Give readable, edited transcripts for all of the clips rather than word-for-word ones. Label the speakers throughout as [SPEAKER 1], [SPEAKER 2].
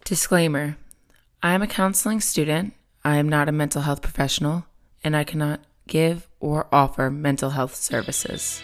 [SPEAKER 1] Disclaimer: I am a counseling student. I am not a mental health professional, and I cannot give or offer mental health services.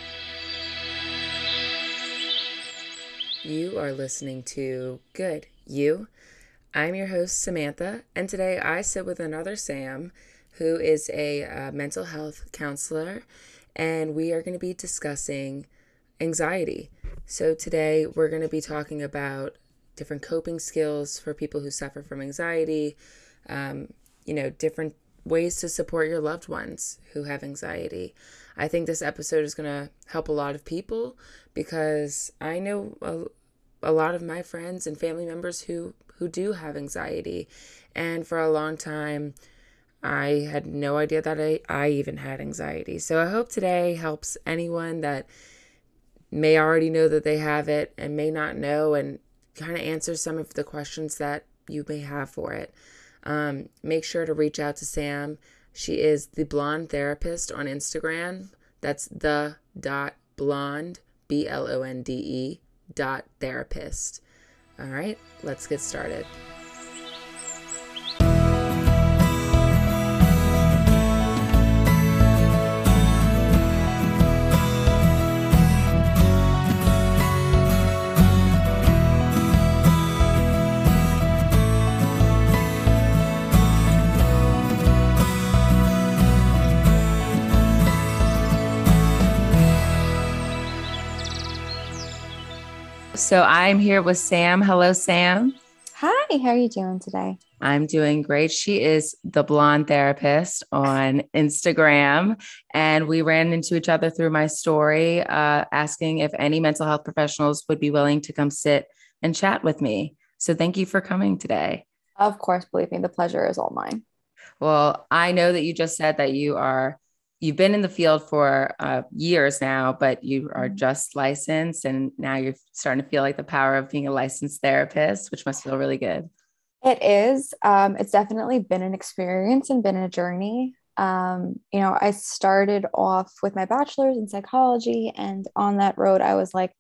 [SPEAKER 1] You are listening to Good You. I'm your host, Samantha, and today I sit with another Sam, who is a mental health counselor, and we are going to be discussing anxiety. So today we're going to be talking about different coping skills for people who suffer from anxiety, different ways to support your loved ones who have anxiety. I think this episode is going to help a lot of people because I know a lot of my friends and family members who do have anxiety. And for a long time, I had no idea that I even had anxiety. So I hope today helps anyone that may already know that they have it and may not know, and kind of answer some of the questions that you may have for it. Make sure to reach out to Sam. She is the Blonde Therapist on Instagram. That's the.blonde, BLONDE.therapist. All right, let's get started. So I'm here with Sam. Hello, Sam.
[SPEAKER 2] Hi, how are you doing today?
[SPEAKER 1] I'm doing great. She is the Blonde Therapist on Instagram, and we ran into each other through my story, asking if any mental health professionals would be willing to come sit and chat with me. So thank you for coming today.
[SPEAKER 2] Of course, believe me, the pleasure is all mine.
[SPEAKER 1] Well, I know that you just said that you've been in the field for years now, but you are just licensed, and now you're starting to feel like the power of being a licensed therapist, which must feel really good.
[SPEAKER 2] It is. It's definitely been an experience and been a journey. I started off with my bachelor's in psychology, and on that road, I was like,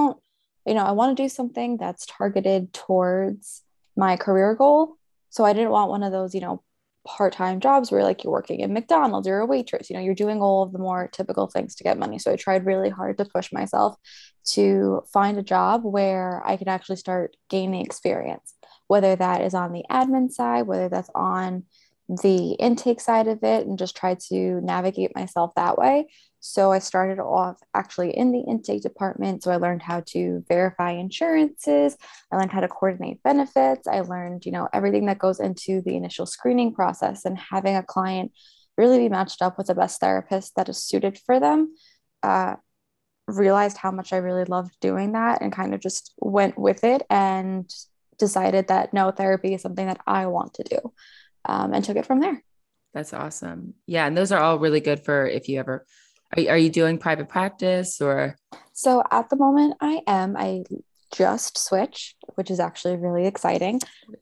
[SPEAKER 2] I want to do something that's targeted towards my career goal. So I didn't want one of those, part-time jobs where like you're working in McDonald's, you're a waitress, you're doing all of the more typical things to get money. So I tried really hard to push myself to find a job where I could actually start gaining experience, whether that is on the admin side, whether that's on the intake side of it, and just try to navigate myself that way. So I started off actually in the intake department. So I learned how to verify insurances. I learned how to coordinate benefits. I learned, everything that goes into the initial screening process, and having a client really be matched up with the best therapist that is suited for them. Uh, Realized how much I really loved doing that, and kind of just went with it and decided that no, therapy is something that I want to do, and took it from there.
[SPEAKER 1] That's awesome. Yeah. And those are all really good for if you ever, are you doing private practice or?
[SPEAKER 2] So at the moment, I just switched, which is actually really exciting.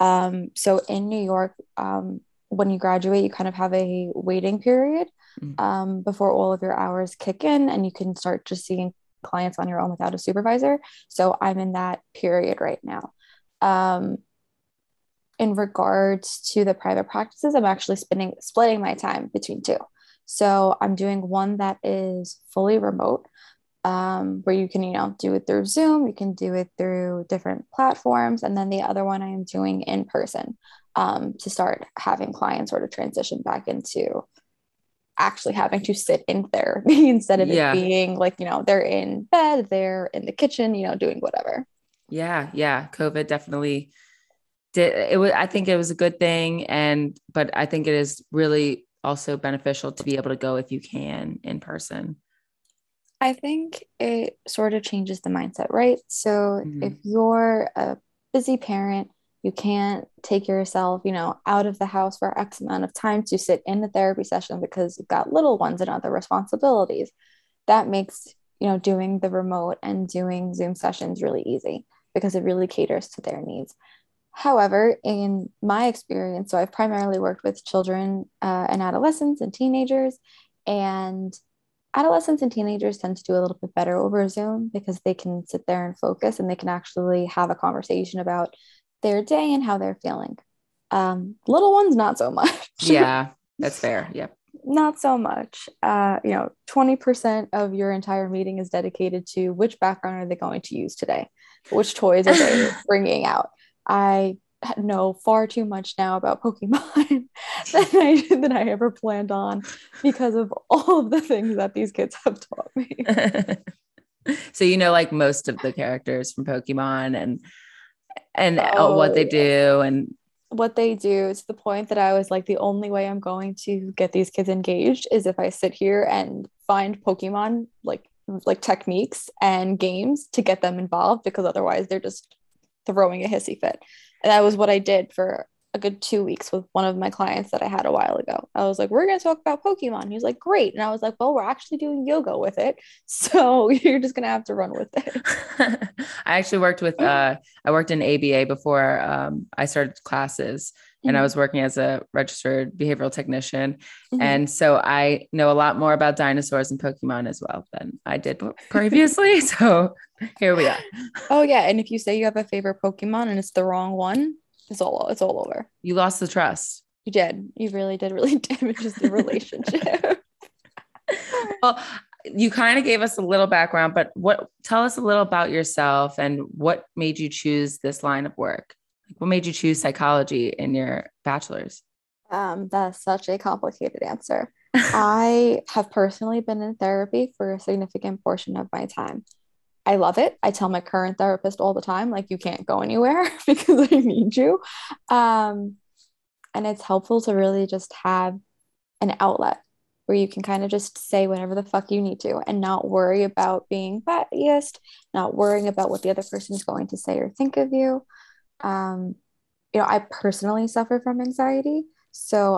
[SPEAKER 2] So in New York, when you graduate, you kind of have a waiting period before all of your hours kick in, and you can start just seeing clients on your own without a supervisor. So I'm in that period right now. Um, in regards to the private practices, I'm actually splitting my time between two. So I'm doing one that is fully remote, where you can, do it through Zoom, you can do it through different platforms. And then the other one I am doing in person, to start having clients sort of transition back into actually having to sit in therapy instead of it
[SPEAKER 1] Yeah.
[SPEAKER 2] being like, they're in bed, they're in the kitchen, doing whatever.
[SPEAKER 1] Yeah. Yeah. COVID definitely did it. I think it was a good thing. But I think it is really also beneficial to be able to go if you can in person.
[SPEAKER 2] I think it sort of changes the mindset, right? So if
[SPEAKER 1] Mhm.
[SPEAKER 2] you're a busy parent, you can't take yourself, out of the house for X amount of time to sit in the therapy session because you've got little ones and other responsibilities. That makes, doing the remote and doing Zoom sessions really easy because it really caters to their needs. However, in my experience, so I've primarily worked with children and adolescents and teenagers, and adolescents and teenagers tend to do a little bit better over Zoom because they can sit there and focus, and they can actually have a conversation about their day and how they're feeling. Little ones, not so much.
[SPEAKER 1] Yeah, that's fair. Yep.
[SPEAKER 2] Not so much. 20% of your entire meeting is dedicated to which background are they going to use today? Which toys are they bringing out? I know far too much now about Pokemon than I ever planned on because of all of the things that these kids have taught me.
[SPEAKER 1] So like most of the characters from Pokemon and what
[SPEAKER 2] Oh,
[SPEAKER 1] they
[SPEAKER 2] yeah.
[SPEAKER 1] do and
[SPEAKER 2] What they do to the point that I was like, the only way I'm going to get these kids engaged is if I sit here and find Pokemon like techniques and games to get them involved, because otherwise they're just throwing a hissy fit. And that was what I did for a good 2 weeks with one of my clients that I had a while ago. I was like, we're going to talk about Pokemon. He was like, great. And I was like, well, we're actually doing yoga with it. So you're just going to have to run with it.
[SPEAKER 1] I actually worked with I worked in ABA before I started classes, and I was working as a registered behavioral technician. And so I know a lot more about dinosaurs and Pokemon as well than I did previously. So here we are.
[SPEAKER 2] Oh yeah, and if you say you have a favorite Pokemon and it's the wrong one, it's all over.
[SPEAKER 1] You lost the trust.
[SPEAKER 2] You did. You really did really damages the relationship.
[SPEAKER 1] Well, you kind of gave us a little background, but tell us a little about yourself and what made you choose this line of work? What made you choose psychology in your bachelor's?
[SPEAKER 2] That's such a complicated answer. I have personally been in therapy for a significant portion of my time. I love it. I tell my current therapist all the time, like, you can't go anywhere because I need you. Um, and it's helpful to really just have an outlet where you can kind of just say whatever the fuck you need to and not worry about being biased, not worrying about what the other person is going to say or think of you. Um, I personally suffer from anxiety. So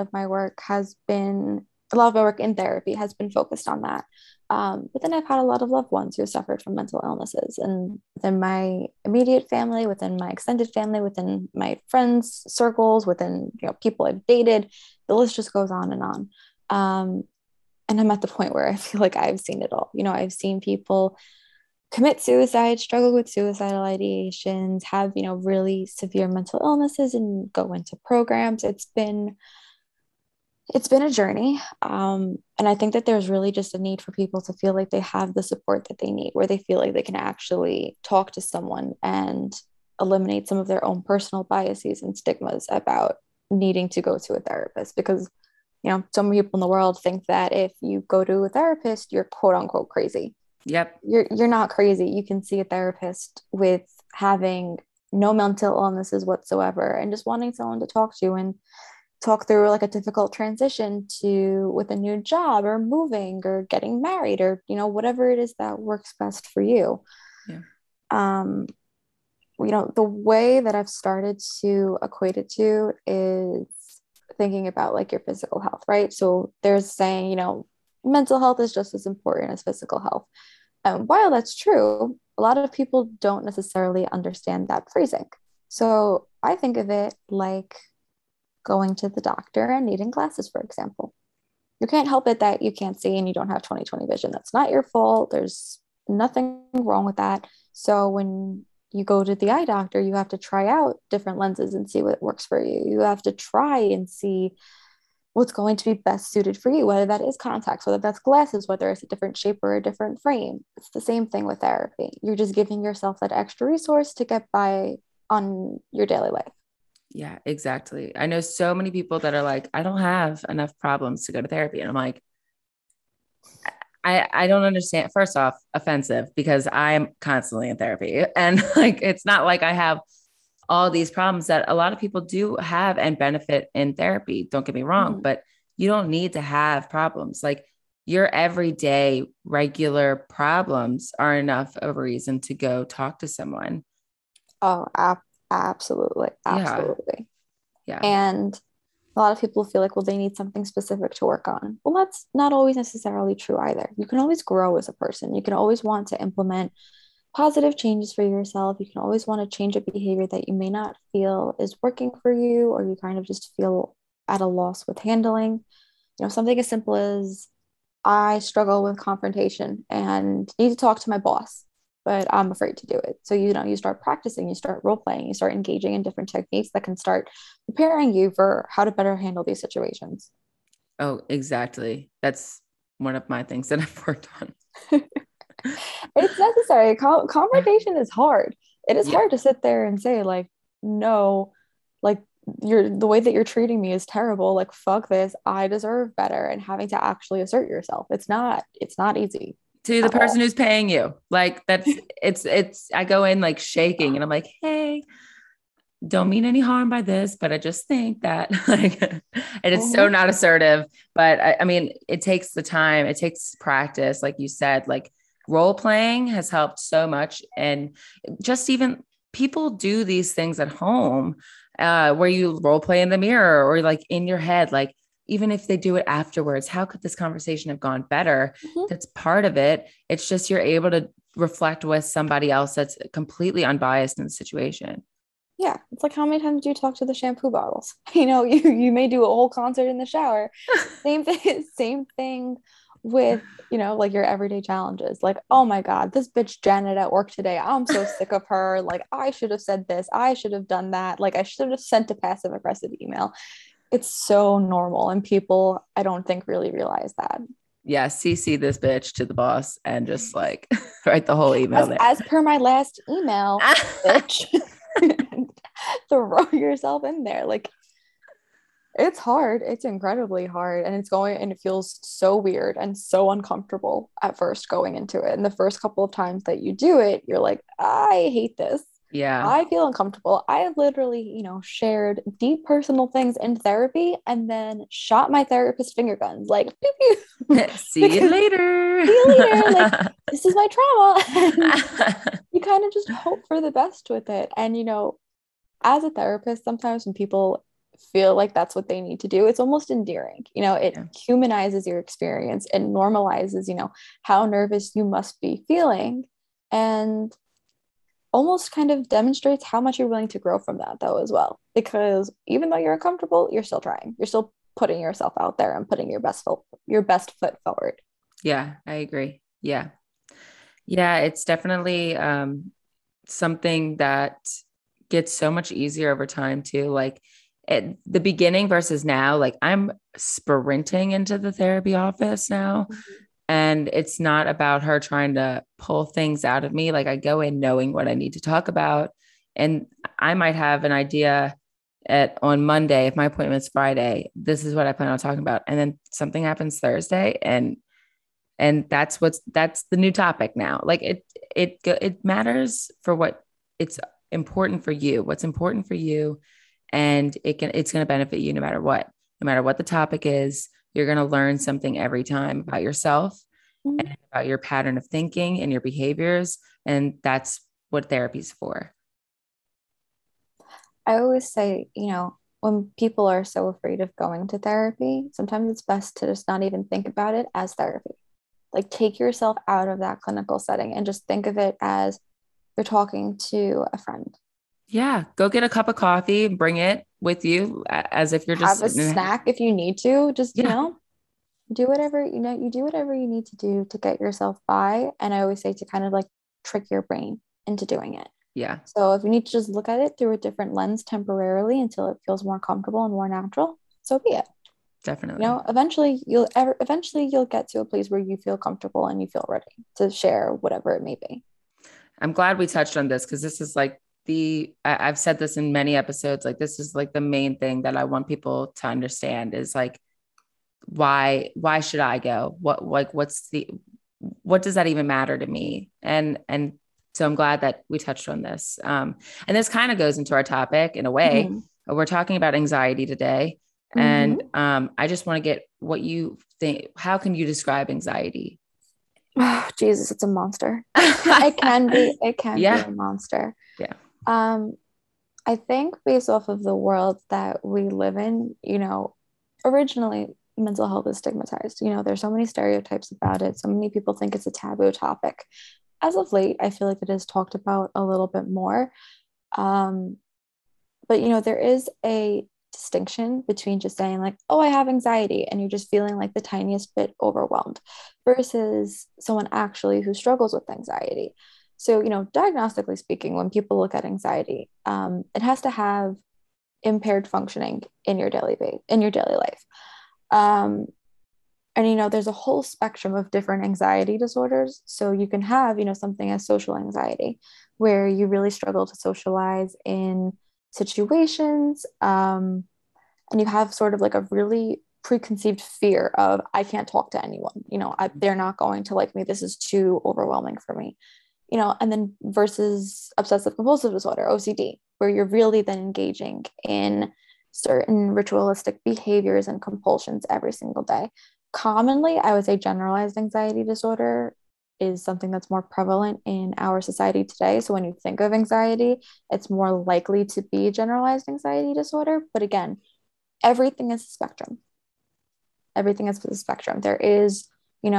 [SPEAKER 2] a lot of my work in therapy has been focused on that. But then I've had a lot of loved ones who have suffered from mental illnesses, and within my immediate family, within my extended family, within my friends' circles, within people I've dated, the list just goes on and on. Um, and I'm at the point where I feel like I've seen it all. I've seen people commit suicide, struggle with suicidal ideations, have, really severe mental illnesses and go into programs. It's been a journey. And I think that there's really just a need for people to feel like they have the support that they need, where they feel like they can actually talk to someone and eliminate some of their own personal biases and stigmas about needing to go to a therapist. Because, so many people in the world think that if you go to a therapist, you're quote unquote crazy.
[SPEAKER 1] Yep.
[SPEAKER 2] You're not crazy. You can see a therapist with having no mental illnesses whatsoever and just wanting someone to talk to and talk through like a difficult transition to with a new job or moving or getting married or whatever it is that works best for you.
[SPEAKER 1] Yeah.
[SPEAKER 2] The way that I've started to equate it to is thinking about like your physical health, right? So there's saying, mental health is just as important as physical health. And while that's true, a lot of people don't necessarily understand that phrasing. So I think of it like going to the doctor and needing glasses, for example. You can't help it that you can't see and you don't have 20/20 vision. That's not your fault. There's nothing wrong with that. So when you go to the eye doctor, you have to try out different lenses and see what works for you. You have to try and see what's going to be best suited for you, whether that is contacts, whether that's glasses, whether it's a different shape or a different frame. It's the same thing with therapy. You're just giving yourself that extra resource to get by on your daily life.
[SPEAKER 1] Yeah, exactly. I know so many people that are like, I don't have enough problems to go to therapy. And I'm like, I don't understand. First off, offensive, because I'm constantly in therapy. And like, it's not like I have all these problems that a lot of people do have and benefit in therapy. Don't get me wrong, but you don't need to have problems. Like, your everyday regular problems are enough of a reason to go talk to someone.
[SPEAKER 2] Oh, absolutely. Absolutely.
[SPEAKER 1] Yeah.
[SPEAKER 2] And a lot of people feel like, well, they need something specific to work on. Well, that's not always necessarily true either. You can always grow as a person. You can always want to implement positive changes for yourself. You can always want to change a behavior that you may not feel is working for you, or you kind of just feel at a loss with handling. Something as simple as, I struggle with confrontation and need to talk to my boss. but I'm afraid to do it. So, you start practicing, you start role playing, you start engaging in different techniques that can start preparing you for how to better handle these situations.
[SPEAKER 1] Oh, exactly. That's one of my things that I've worked on.
[SPEAKER 2] It's necessary. Confrontation is hard. It is
[SPEAKER 1] Yeah.
[SPEAKER 2] hard to sit there and say, like, no, like, the way that you're treating me is terrible. Like, fuck this. I deserve better. And having to actually assert yourself. It's not easy
[SPEAKER 1] To the
[SPEAKER 2] at
[SPEAKER 1] person
[SPEAKER 2] all.
[SPEAKER 1] who's paying you. Like it's I go in like shaking and I'm like, hey, don't mean any harm by this, but I just think that like it is so
[SPEAKER 2] Mhm.
[SPEAKER 1] not assertive. But I mean, it takes the time, it takes practice, like you said, like role playing has helped so much. And just even people do these things at home where you role play in the mirror or like in your head, like even if they do it afterwards, how could this conversation have gone better?
[SPEAKER 2] Mhm.
[SPEAKER 1] That's part of it. It's just you're able to reflect with somebody else that's completely unbiased in the situation.
[SPEAKER 2] Yeah, it's like how many times do you talk to the shampoo bottles? You may do a whole concert in the shower. Same thing, same thing with, like your everyday challenges. Like, oh my God, this bitch Janet at work today. I'm so sick of her. Like, I should have said this. I should have done that. Like, I should have sent a passive aggressive email. It's so normal. And people, I don't think really realize that.
[SPEAKER 1] Yeah, CC this bitch to the boss and just like write the whole email there.
[SPEAKER 2] As per my last email, bitch, throw yourself in there. Like, it's hard. It's incredibly hard. And it feels so weird and so uncomfortable at first going into it. And the first couple of times that you do it, you're like, I hate this.
[SPEAKER 1] Yeah.
[SPEAKER 2] I feel uncomfortable. I literally, shared deep personal things in therapy and then shot my therapist finger guns, like, pew, pew.
[SPEAKER 1] See you
[SPEAKER 2] Because
[SPEAKER 1] later.
[SPEAKER 2] see you later. Like, this is my trauma. And you kind of just hope for the best with it. And, as a therapist, sometimes when people feel like that's what they need to do, it's almost endearing. It
[SPEAKER 1] Yeah.
[SPEAKER 2] humanizes your experience and normalizes, how nervous you must be feeling, and almost kind of demonstrates how much you're willing to grow from that, though, as well. Because even though you're uncomfortable, you're still trying. You're still putting yourself out there and putting your best foot forward.
[SPEAKER 1] Yeah, I agree. Yeah. Yeah, it's definitely something that gets so much easier over time too. Like at the beginning versus now, like I'm sprinting into the therapy office now. And it's not about her trying to pull things out of me. Like I go in knowing what I need to talk about. And I might have an idea on Monday, if my appointment's Friday, this is what I plan on talking about. And then something happens Thursday and that's the new topic now. Like it matters for what it's important for you, what's important for you. And it's going to benefit you no matter what the topic is. You're going to learn something every time about yourself
[SPEAKER 2] Mhm.
[SPEAKER 1] and about your pattern of thinking and your behaviors. And that's what therapy's for.
[SPEAKER 2] I always say, when people are so afraid of going to therapy, sometimes it's best to just not even think about it as therapy. Like, take yourself out of that clinical setting and just think of it as you're talking to a friend.
[SPEAKER 1] Yeah. Go get a cup of coffee, bring it with you as if you're just
[SPEAKER 2] Have a
[SPEAKER 1] sitting in.
[SPEAKER 2] snack if you need to. Just,
[SPEAKER 1] Yeah.
[SPEAKER 2] do whatever, you do whatever you need to do to get yourself by. And I always say to kind of like trick your brain into doing it.
[SPEAKER 1] Yeah.
[SPEAKER 2] So if you need to just look at it through a different lens temporarily until it feels more comfortable and more natural, so be it.
[SPEAKER 1] Definitely.
[SPEAKER 2] Eventually you'll get to a place where you feel comfortable and you feel ready to share whatever it may be.
[SPEAKER 1] I'm glad we touched on this because this is like I've said this in many episodes. Like, this is like the main thing that I want people to understand is like, why should I go? What does that even matter to me? And so I'm glad that we touched on this. And this kind of goes into our topic in a way.
[SPEAKER 2] Mm-hmm.
[SPEAKER 1] We're talking about anxiety today. And
[SPEAKER 2] Mm-hmm.
[SPEAKER 1] I just want to get what you think. How can you describe anxiety?
[SPEAKER 2] Oh, Jesus, it's a monster. It can be
[SPEAKER 1] Yeah.
[SPEAKER 2] a monster.
[SPEAKER 1] Yeah.
[SPEAKER 2] Um, I think based off of the world that we live in, originally mental health is stigmatized. There's so many stereotypes about it. So many people think it's a taboo topic. As of late, I feel like it is talked about a little bit more. Um, but there is a distinction between just saying like, oh, I have anxiety, and you're just feeling like the tiniest bit overwhelmed versus someone actually who struggles with anxiety. So, diagnostically speaking, when people look at anxiety, it has to have impaired functioning in your daily life. Um, and there's a whole spectrum of different anxiety disorders. So you can have, something as social anxiety, where you really struggle to socialize in situations, and you have sort of like a really preconceived fear of I can't talk to anyone. They're not going to like me. This is too overwhelming for me. And then versus obsessive compulsive disorder, OCD, where you're really then engaging in certain ritualistic behaviors and compulsions every single day. Commonly, I would say generalized anxiety disorder is something that's more prevalent in our society today. So when you think of anxiety, it's more likely to be generalized anxiety disorder. But again, everything is a spectrum. Everything is a spectrum. There is,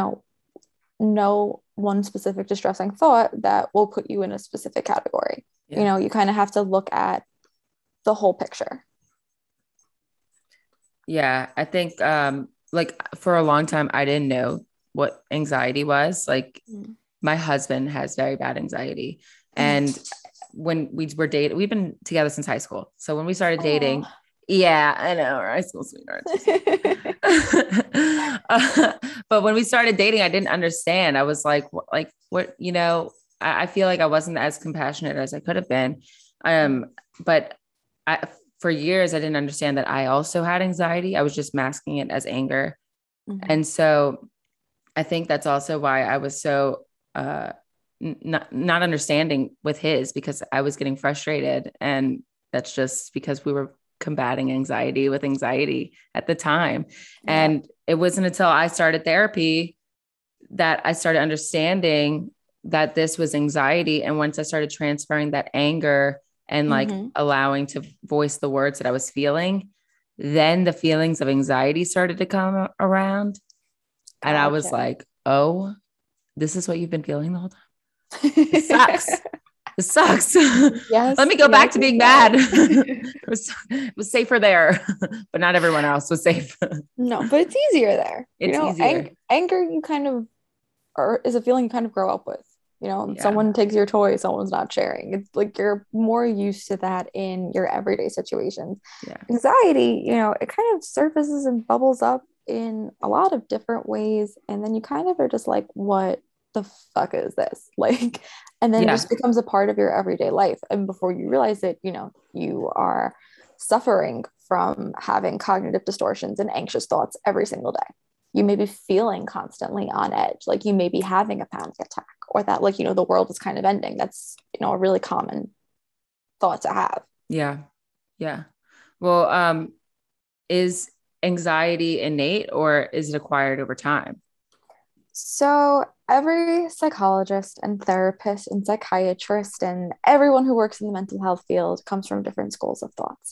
[SPEAKER 2] no one specific distressing thought that will put you in a specific category.
[SPEAKER 1] Yeah.
[SPEAKER 2] You kind of have to look at the whole picture.
[SPEAKER 1] Yeah, I think like for a long time I didn't know what anxiety was. Like my husband has very bad anxiety. And when we were dating, we've been together since high school. So when we started dating,
[SPEAKER 2] Oh.
[SPEAKER 1] yeah, I know, our high school sweethearts. But when we started dating, I didn't understand. I was like, what, I feel like I wasn't as compassionate as I could have been. But for years, I didn't understand that I also had anxiety. I was just masking it as anger.
[SPEAKER 2] Mm-hmm.
[SPEAKER 1] And so I think that's also why I was so not understanding with his, because I was getting frustrated. And that's just because we were combating anxiety with anxiety at the time.
[SPEAKER 2] Yeah.
[SPEAKER 1] And it wasn't until I started therapy that I started understanding that this was anxiety. And once I started transferring that anger and like allowing to voice the words that I was feeling, then the feelings of anxiety started to come around.
[SPEAKER 2] Gotcha.
[SPEAKER 1] And I was like, oh, this is what you've been feeling the whole time. It sucks. It sucks.
[SPEAKER 2] Yes.
[SPEAKER 1] Let me go back to being mad. It was safer there, but not everyone else was safe.
[SPEAKER 2] No, but it's easier there.
[SPEAKER 1] It's easier.
[SPEAKER 2] Anger, you kind of is a feeling you kind of grow up with. Someone takes your toy, someone's not sharing. It's like you're more used to that in your everyday situations.
[SPEAKER 1] Yeah.
[SPEAKER 2] Anxiety, it kind of surfaces and bubbles up in a lot of different ways. And then you kind of are just like, what the fuck is this? Like, and then it just becomes a part of your everyday life. And before you realize it, you are suffering from having cognitive distortions and anxious thoughts every single day. You may be feeling constantly on edge, like you may be having a panic attack, or that like the world is kind of ending. That's a really common thought to have.
[SPEAKER 1] Yeah. Well, is anxiety innate or is it acquired over time?
[SPEAKER 2] So every psychologist and therapist and psychiatrist and everyone who works in the mental health field comes from different schools of thoughts.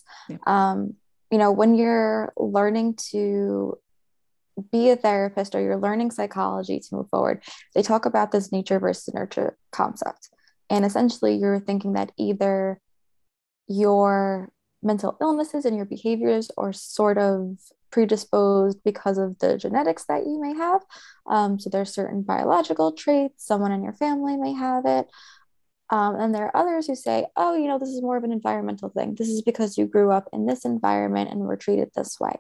[SPEAKER 2] When you're learning to be a therapist or you're learning psychology to move forward, they talk about this nature versus nurture concept. And essentially, you're thinking that either your mental illnesses and your behaviors are sort of predisposed because of the genetics that you may have. So there's certain biological traits, someone in your family may have it. And there are others who say, oh, this is more of an environmental thing. This is because you grew up in this environment and were treated this way.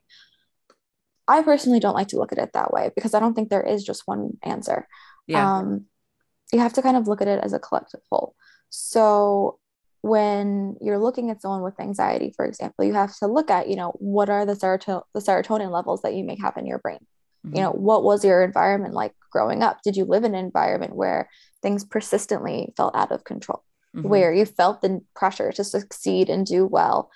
[SPEAKER 2] I personally don't like to look at it that way because I don't think there is just one answer.
[SPEAKER 1] Yeah.
[SPEAKER 2] You have to kind of look at it as a collective whole. So when you're looking at someone with anxiety, for example, you have to look at, what are the serotonin levels that you may have in your brain? What was your environment like growing up? Did you live in an environment where things persistently felt out of control, where you felt the pressure to succeed and do well?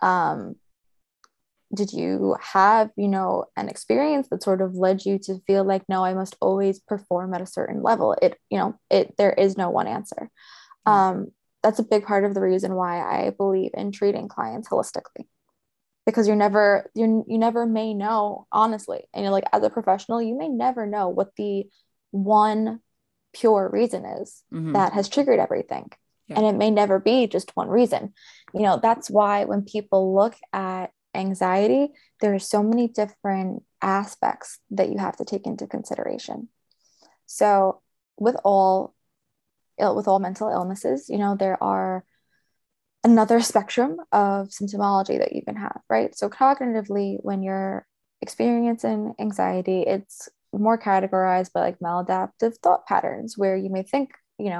[SPEAKER 2] Did you have, an experience that sort of led you to feel like, no, I must always perform at a certain level? There is no one answer. That's a big part of the reason why I believe in treating clients holistically, because you never may know, honestly. And like, as a professional, you may never know what the one pure reason is that has triggered everything. Yeah. And it may never be just one reason. That's why when people look at anxiety, there are so many different aspects that you have to take into consideration. So with all with all mental illnesses, there are another spectrum of symptomology that you can have, right? So cognitively, when you're experiencing anxiety, it's more categorized by like maladaptive thought patterns where you may think,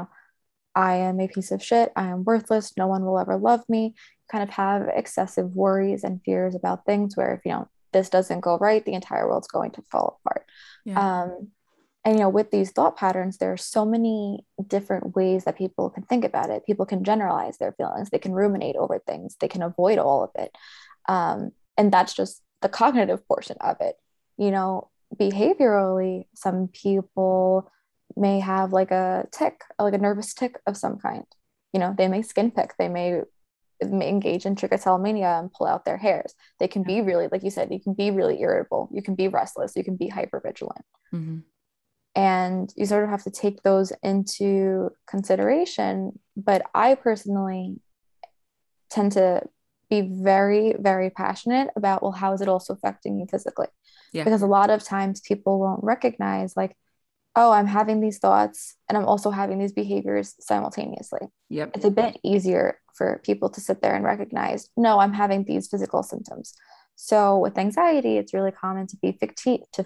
[SPEAKER 2] I am a piece of shit, I am worthless, no one will ever love me, kind of have excessive worries and fears about things where if this doesn't go right, the entire world's going to fall apart.
[SPEAKER 1] Yeah.
[SPEAKER 2] And with these thought patterns, there are so many different ways that people can think about it. People can generalize their feelings, they can ruminate over things, they can avoid all of it. And that's just the cognitive portion of it. Behaviorally, some people may have like a tick, like a nervous tick of some kind. They may skin pick, they may engage in trichotillomania and pull out their hairs. They can be really, like you said, you can be really irritable, you can be restless, you can be hypervigilant.
[SPEAKER 1] Mm-hmm.
[SPEAKER 2] And you sort of have to take those into consideration. But I personally tend to be very, very passionate about, well, how is it also affecting you physically?
[SPEAKER 1] Yeah.
[SPEAKER 2] Because a lot of times people won't recognize, like, oh, I'm having these thoughts and I'm also having these behaviors simultaneously.
[SPEAKER 1] Yep.
[SPEAKER 2] It's a bit easier for people to sit there and recognize, no, I'm having these physical symptoms. So with anxiety, it's really common to be fatigued, to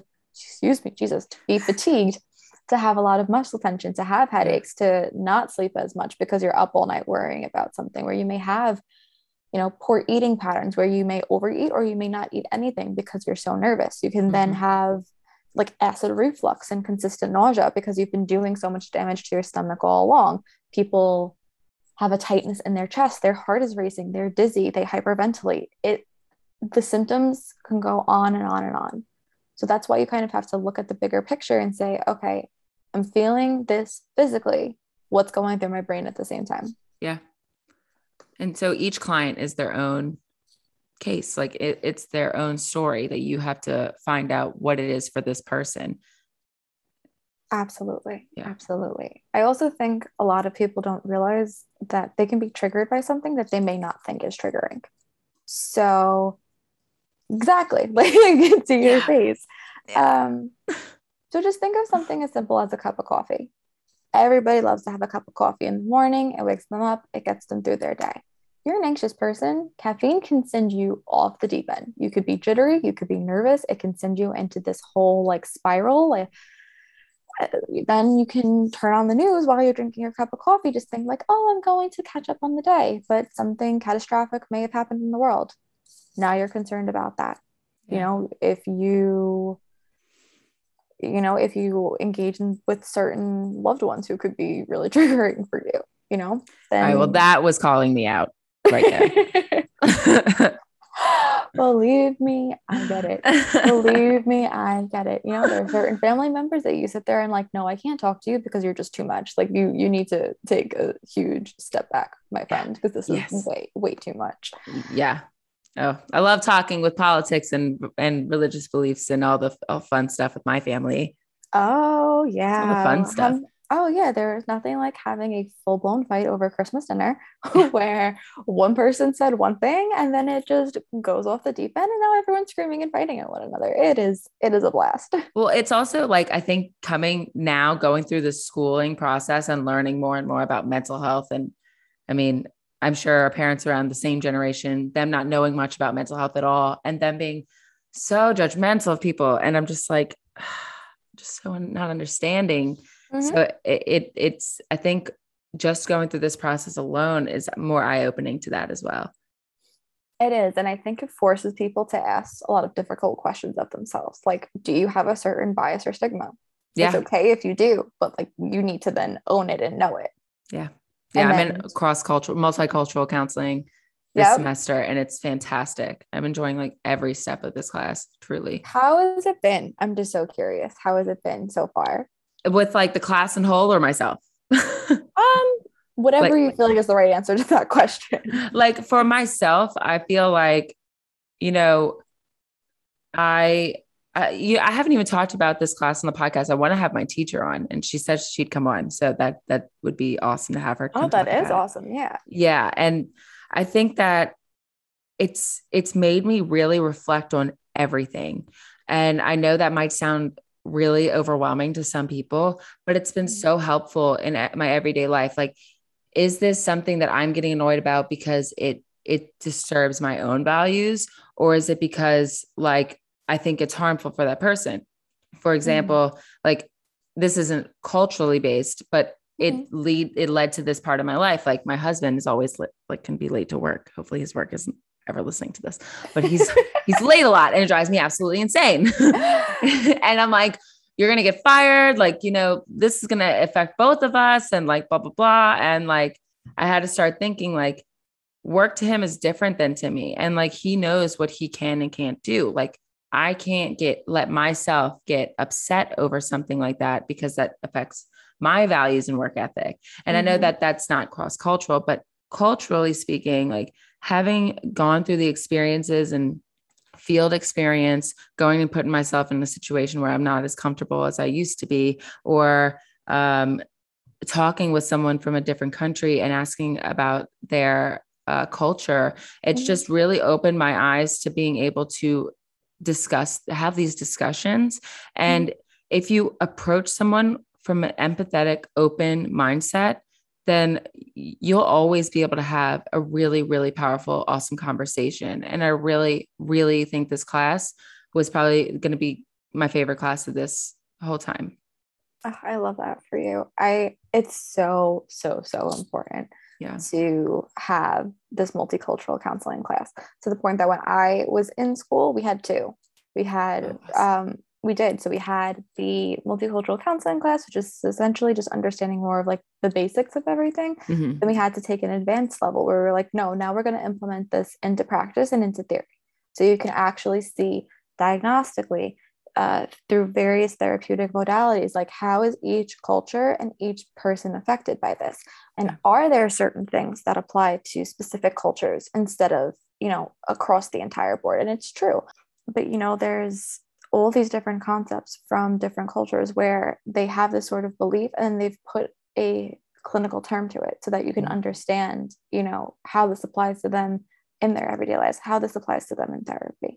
[SPEAKER 2] be fatigued, to have a lot of muscle tension, to have headaches, to not sleep as much because you're up all night worrying about something, where you may have, poor eating patterns where you may overeat or you may not eat anything because you're so nervous. You can then have like acid reflux and consistent nausea because you've been doing so much damage to your stomach all along. People have a tightness in their chest, their heart is racing, they're dizzy, they hyperventilate. The symptoms can go on and on and on. So that's why you kind of have to look at the bigger picture and say, okay, I'm feeling this physically. What's going through my brain at the same time?
[SPEAKER 1] Yeah. And so each client is their own case. Like it's their own story that you have to find out what it is for this person.
[SPEAKER 2] Absolutely.
[SPEAKER 1] Yeah.
[SPEAKER 2] Absolutely. I also think a lot of people don't realize that they can be triggered by something that they may not think is triggering. So exactly, like to your face. So just think of something as simple as a cup of coffee. Everybody loves to have a cup of coffee in the morning. It wakes them up. It gets them through their day. If you're an anxious person, caffeine can send you off the deep end. You could be jittery. You could be nervous. It can send you into this whole like spiral. Then you can turn on the news while you're drinking your cup of coffee, just think like, oh, I'm going to catch up on the day, but something catastrophic may have happened in the world. Now you're concerned about that.
[SPEAKER 1] Yeah.
[SPEAKER 2] If you engage with certain loved ones who could be really triggering for you, then
[SPEAKER 1] All right, well, that was calling me out right there.
[SPEAKER 2] Believe me, I get it. Believe me, I get it. There are certain family members that you sit there and like, no, I can't talk to you because you're just too much. Like you need to take a huge step back, my friend, because this is way too much.
[SPEAKER 1] Yeah. Oh, I love talking with politics and religious beliefs and all the fun stuff with my family.
[SPEAKER 2] Oh yeah.
[SPEAKER 1] Some of the fun stuff.
[SPEAKER 2] Oh yeah, there's nothing like having a full-blown fight over Christmas dinner where one person said one thing and then it just goes off the deep end and now everyone's screaming and fighting at one another. It is a blast.
[SPEAKER 1] Well, it's also like, I think going through the schooling process and learning more and more about mental health. And I mean, I'm sure our parents around the same generation, them not knowing much about mental health at all, and them being so judgmental of people. And I'm just like, just so not understanding. So it's, I think just going through this process alone is more eye-opening to that as well.
[SPEAKER 2] It is. And I think it forces people to ask a lot of difficult questions of themselves. Like, do you have a certain bias or stigma?
[SPEAKER 1] Yeah.
[SPEAKER 2] It's okay if you do, but like you need to then own it and know it.
[SPEAKER 1] Yeah. Yeah. I'm in cross-cultural, multicultural counseling this semester, and it's fantastic. I'm enjoying like every step of this class, truly.
[SPEAKER 2] How has it been? I'm just so curious. How has it been so far?
[SPEAKER 1] With like the class in whole or myself?
[SPEAKER 2] Whatever you feel like is the right answer to that question.
[SPEAKER 1] Like for myself, I feel like, I haven't even talked about this class on the podcast. I want to have my teacher on, and she said she'd come on. So that would be awesome to have her.
[SPEAKER 2] Oh, that is awesome. Yeah.
[SPEAKER 1] Yeah. And I think that it's made me really reflect on everything. And I know that might sound really overwhelming to some people, but it's been so helpful in my everyday life. Like, is this something that I'm getting annoyed about because it disturbs my own values, or is it because like I think it's harmful for that person? For example, like this isn't culturally based, but it led to this part of my life. Like my husband is always like can be late to work. Hopefully his work isn't ever listening to this, but he's late a lot and it drives me absolutely insane. And I'm like, you're going to get fired. Like, this is going to affect both of us and like, blah, blah, blah. And like, I had to start thinking like work to him is different than to me. And like, he knows what he can and can't do. Like, I can't let myself get upset over something like that because that affects my values and work ethic. And I know that that's not cross-cultural, but culturally speaking, like having gone through the experiences and field experience, going and putting myself in a situation where I'm not as comfortable as I used to be, or talking with someone from a different country and asking about their culture, it's just really opened my eyes to being able to have these discussions. And if you approach someone from an empathetic, open mindset, then you'll always be able to have a really, really powerful, awesome conversation. And I really, really think this class was probably going to be my favorite class of this whole time.
[SPEAKER 2] Oh, I love that for you. It's so, so, so important to have this multicultural counseling class, to the point that when I was in school, we had two. We had, we did. So we had the multicultural counseling class, which is essentially just understanding more of like the basics of everything. Then we had to take an advanced level where we were like, no, now we're going to implement this into practice and into theory. So you can actually see diagnostically through various therapeutic modalities, like how is each culture and each person affected by this? And are there certain things that apply to specific cultures instead of, across the entire board? And it's true. But, there's all these different concepts from different cultures where they have this sort of belief and they've put a clinical term to it so that you can understand, how this applies to them in their everyday lives, how this applies to them in therapy.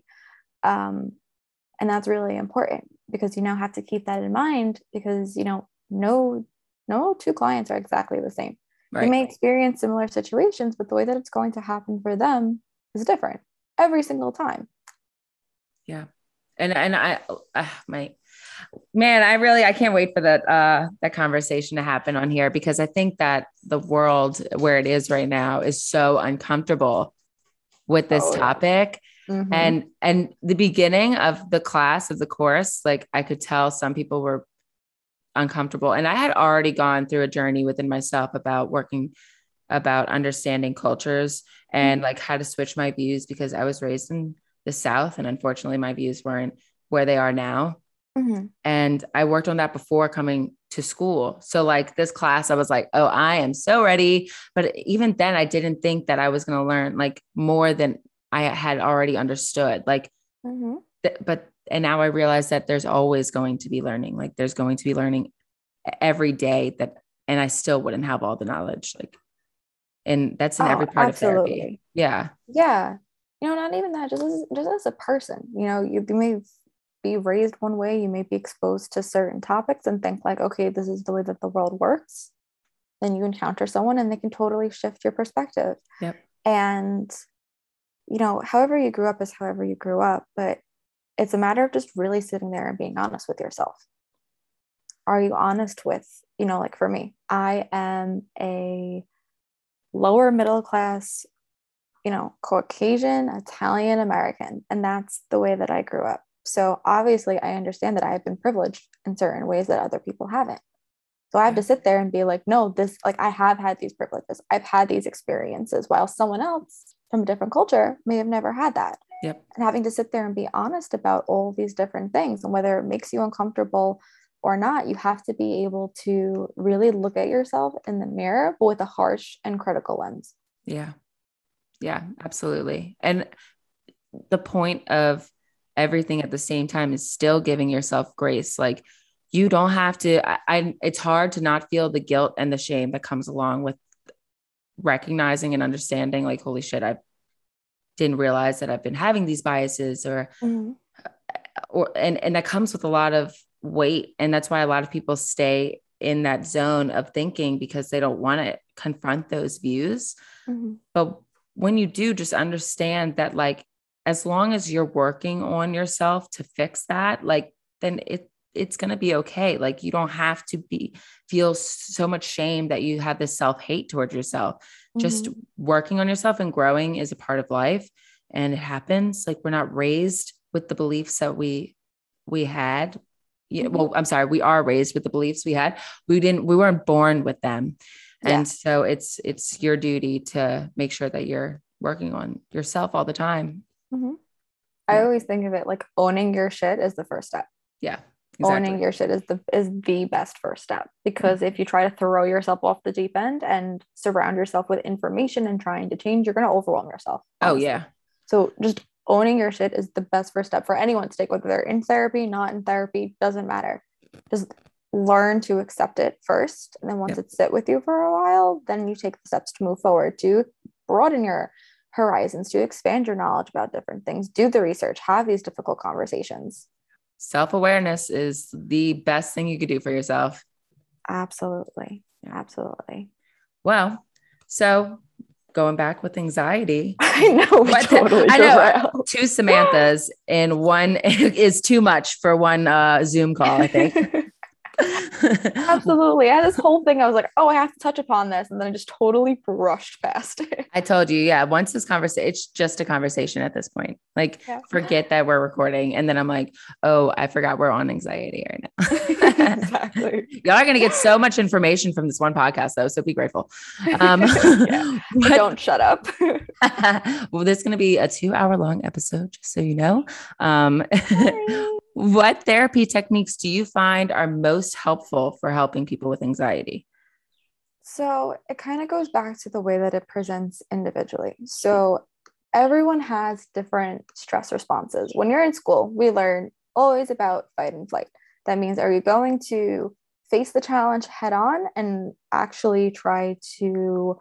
[SPEAKER 2] And that's really important because you now have to keep that in mind because, no two clients are exactly the same. Right. You may experience similar situations, but the way that it's going to happen for them is different every single time.
[SPEAKER 1] Yeah. And I can't wait for that conversation to happen on here, because I think that the world where it is right now is so uncomfortable with this topic. And the beginning of the class, of the course, like I could tell some people were uncomfortable, and I had already gone through a journey within myself about understanding cultures and like how to switch my views, because I was raised in the South and unfortunately my views weren't where they are now. And I worked on that before coming to school. So like this class, I was like, oh, I am so ready. But even then I didn't think that I was going to learn like more than I had already understood. Like, and now I realize that there's always going to be learning. Like there's going to be learning every day and I still wouldn't have all the knowledge. Like, and that's in every part of therapy. Yeah.
[SPEAKER 2] Yeah. Not even that, just as a person, you may be raised one way, you may be exposed to certain topics and think like, okay, this is the way that the world works. Then you encounter someone and they can totally shift your perspective.
[SPEAKER 1] Yep.
[SPEAKER 2] And, however you grew up is however you grew up, but it's a matter of just really sitting there and being honest with yourself. Are you honest with, like for me, I am a lower middle class, Caucasian, Italian American, and that's the way that I grew up. So obviously I understand that I have been privileged in certain ways that other people haven't. So I have to sit there and be like, no, this, like I have had these privileges. I've had these experiences while someone else from a different culture may have never had that.
[SPEAKER 1] Yep.
[SPEAKER 2] And having to sit there and be honest about all these different things and whether it makes you uncomfortable or not, you have to be able to really look at yourself in the mirror, but with a harsh and critical lens.
[SPEAKER 1] Yeah. Yeah, absolutely. And the point of everything at the same time is still giving yourself grace. Like you don't have to, it's hard to not feel the guilt and the shame that comes along with recognizing and understanding like, holy shit, I didn't realize that I've been having these biases and that comes with a lot of weight. And that's why a lot of people stay in that zone of thinking because they don't want to confront those views.
[SPEAKER 2] Mm-hmm.
[SPEAKER 1] But when you do, just understand that, like, as long as you're working on yourself to fix that, like, then it's going to be okay. Like, you don't have to feel so much shame that you have this self-hate towards yourself. Just
[SPEAKER 2] Mm-hmm.
[SPEAKER 1] working on yourself and growing is a part of life, and it happens. Like, we're not raised with the beliefs that we had. Yeah,
[SPEAKER 2] Mm-hmm.
[SPEAKER 1] well, I'm sorry, we are raised with the beliefs we had. We weren't born with them.
[SPEAKER 2] Yeah.
[SPEAKER 1] And so it's your duty to make sure that you're working on yourself all the time.
[SPEAKER 2] Mm-hmm. I
[SPEAKER 1] Yeah.
[SPEAKER 2] always think of it like owning your shit is the first step.
[SPEAKER 1] Yeah,
[SPEAKER 2] Owning
[SPEAKER 1] exactly.
[SPEAKER 2] your shit is the best first step, because if you try to throw yourself off the deep end and surround yourself with information and trying to change, you're going to overwhelm yourself,
[SPEAKER 1] Oh
[SPEAKER 2] honestly.
[SPEAKER 1] yeah.
[SPEAKER 2] So just owning your shit is the best first step for anyone to take, whether they're in therapy, not in therapy, doesn't matter. Just learn to accept it first, and then once
[SPEAKER 1] Yep.
[SPEAKER 2] it's sit with you for a while, then you take the steps to move forward, to broaden your horizons, to expand your knowledge about different things, do the research, have these difficult conversations.
[SPEAKER 1] Self-awareness is the best thing you could do for yourself.
[SPEAKER 2] Absolutely.
[SPEAKER 1] Yeah.
[SPEAKER 2] Absolutely.
[SPEAKER 1] Well, so going back with anxiety,
[SPEAKER 2] I know we totally
[SPEAKER 1] I know
[SPEAKER 2] derailed.
[SPEAKER 1] two Samanthas in one is too much for one Zoom call, I think.
[SPEAKER 2] Absolutely. I had this whole thing. I was like, oh, I have to touch upon this. And then I just totally brushed past it.
[SPEAKER 1] I told you, yeah, once this conversation, it's just a conversation at this point. Like,
[SPEAKER 2] Yeah.
[SPEAKER 1] forget that we're recording. And then I'm like, oh, I forgot we're on anxiety right now.
[SPEAKER 2] Exactly.
[SPEAKER 1] Y'all are going to get so much information from this one podcast, though. So be grateful.
[SPEAKER 2] Yeah. I don't shut up.
[SPEAKER 1] Well, this is going to be a 2-hour long episode, just so you know.
[SPEAKER 2] Sorry.
[SPEAKER 1] What therapy techniques do you find are most helpful for helping people with anxiety?
[SPEAKER 2] So it kind of goes back to the way that it presents individually. So everyone has different stress responses. When you're in school, we learn always about fight and flight. That means, are you going to face the challenge head on and actually try to,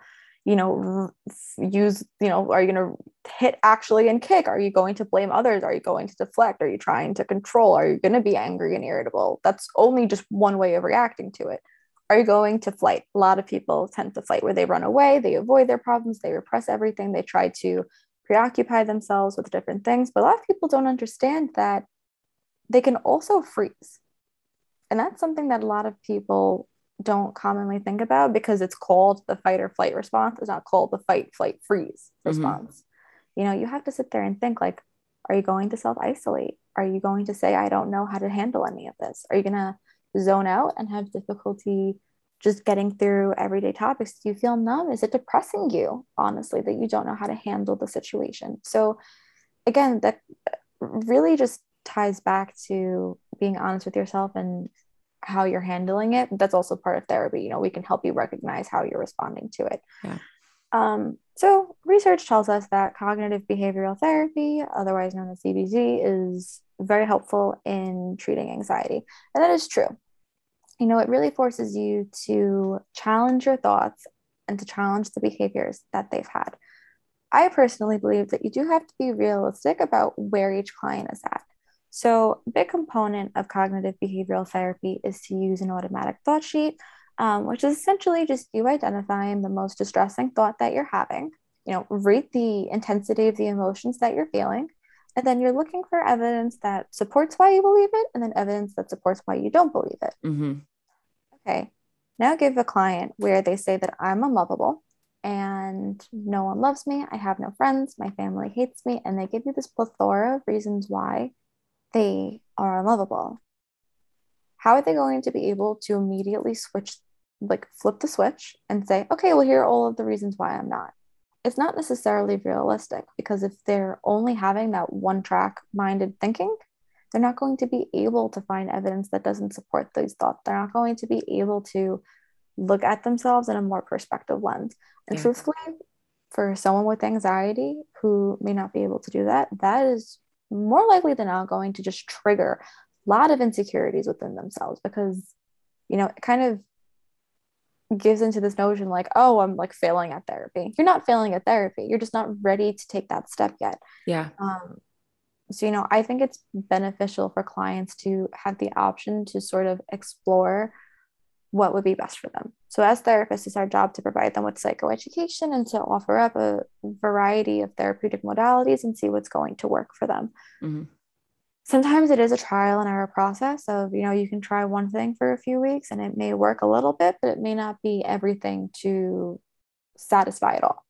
[SPEAKER 2] use, are you going to hit actually and kick? Are you going to blame others? Are you going to deflect? Are you trying to control? Are you going to be angry and irritable? That's only just one way of reacting to it. Are you going to flight? A lot of people tend to flight, where they run away, they avoid their problems, they repress everything, they try to preoccupy themselves with different things. But a lot of people don't understand that they can also freeze. And that's something that a lot of people don't commonly think about, because it's called the fight or flight response. It's not called the fight, flight, freeze response. Mm-hmm. You have to sit there and think, like, are you going to self-isolate? Are you going to say, I don't know how to handle any of this? Are you going to zone out and have difficulty just getting through everyday topics? Do you feel numb? Is it depressing you, honestly, that you don't know how to handle the situation? So again, that really just ties back to being honest with yourself and how you're handling it. That's also part of therapy. We can help you recognize how you're responding to it.
[SPEAKER 1] Yeah.
[SPEAKER 2] So research tells us that cognitive behavioral therapy, otherwise known as CBT, is very helpful in treating anxiety. And that is true. It really forces you to challenge your thoughts and to challenge the behaviors that they've had. I personally believe that you do have to be realistic about where each client is at. So a big component of cognitive behavioral therapy is to use an automatic thought sheet, which is essentially just you identifying the most distressing thought that you're having, rate the intensity of the emotions that you're feeling, and then you're looking for evidence that supports why you believe it, and then evidence that supports why you don't believe it.
[SPEAKER 1] Mm-hmm.
[SPEAKER 2] Okay, now give a client where they say that I'm unlovable and no one loves me, I have no friends, my family hates me, and they give you this plethora of reasons why they are unlovable. How are they going to be able to immediately flip the switch and say, okay, well, here are all of the reasons why I'm not? It's not necessarily realistic, because if they're only having that one track minded thinking, they're not going to be able to find evidence that doesn't support these thoughts. They're not going to be able to look at themselves in a more perspective lens. And truthfully, for someone with anxiety who may not be able to do that, that is more likely than not going to just trigger a lot of insecurities within themselves, because, it kind of gives into this notion like, oh, I'm like failing at therapy. You're not failing at therapy. You're just not ready to take that step yet.
[SPEAKER 1] Yeah.
[SPEAKER 2] So, I think it's beneficial for clients to have the option to sort of explore what would be best for them. So, as therapists, it's our job to provide them with psychoeducation and to offer up a variety of therapeutic modalities and see what's going to work for them.
[SPEAKER 1] Mm-hmm.
[SPEAKER 2] Sometimes it is a trial and error process of, you can try one thing for a few weeks and it may work a little bit, but it may not be everything to satisfy it all.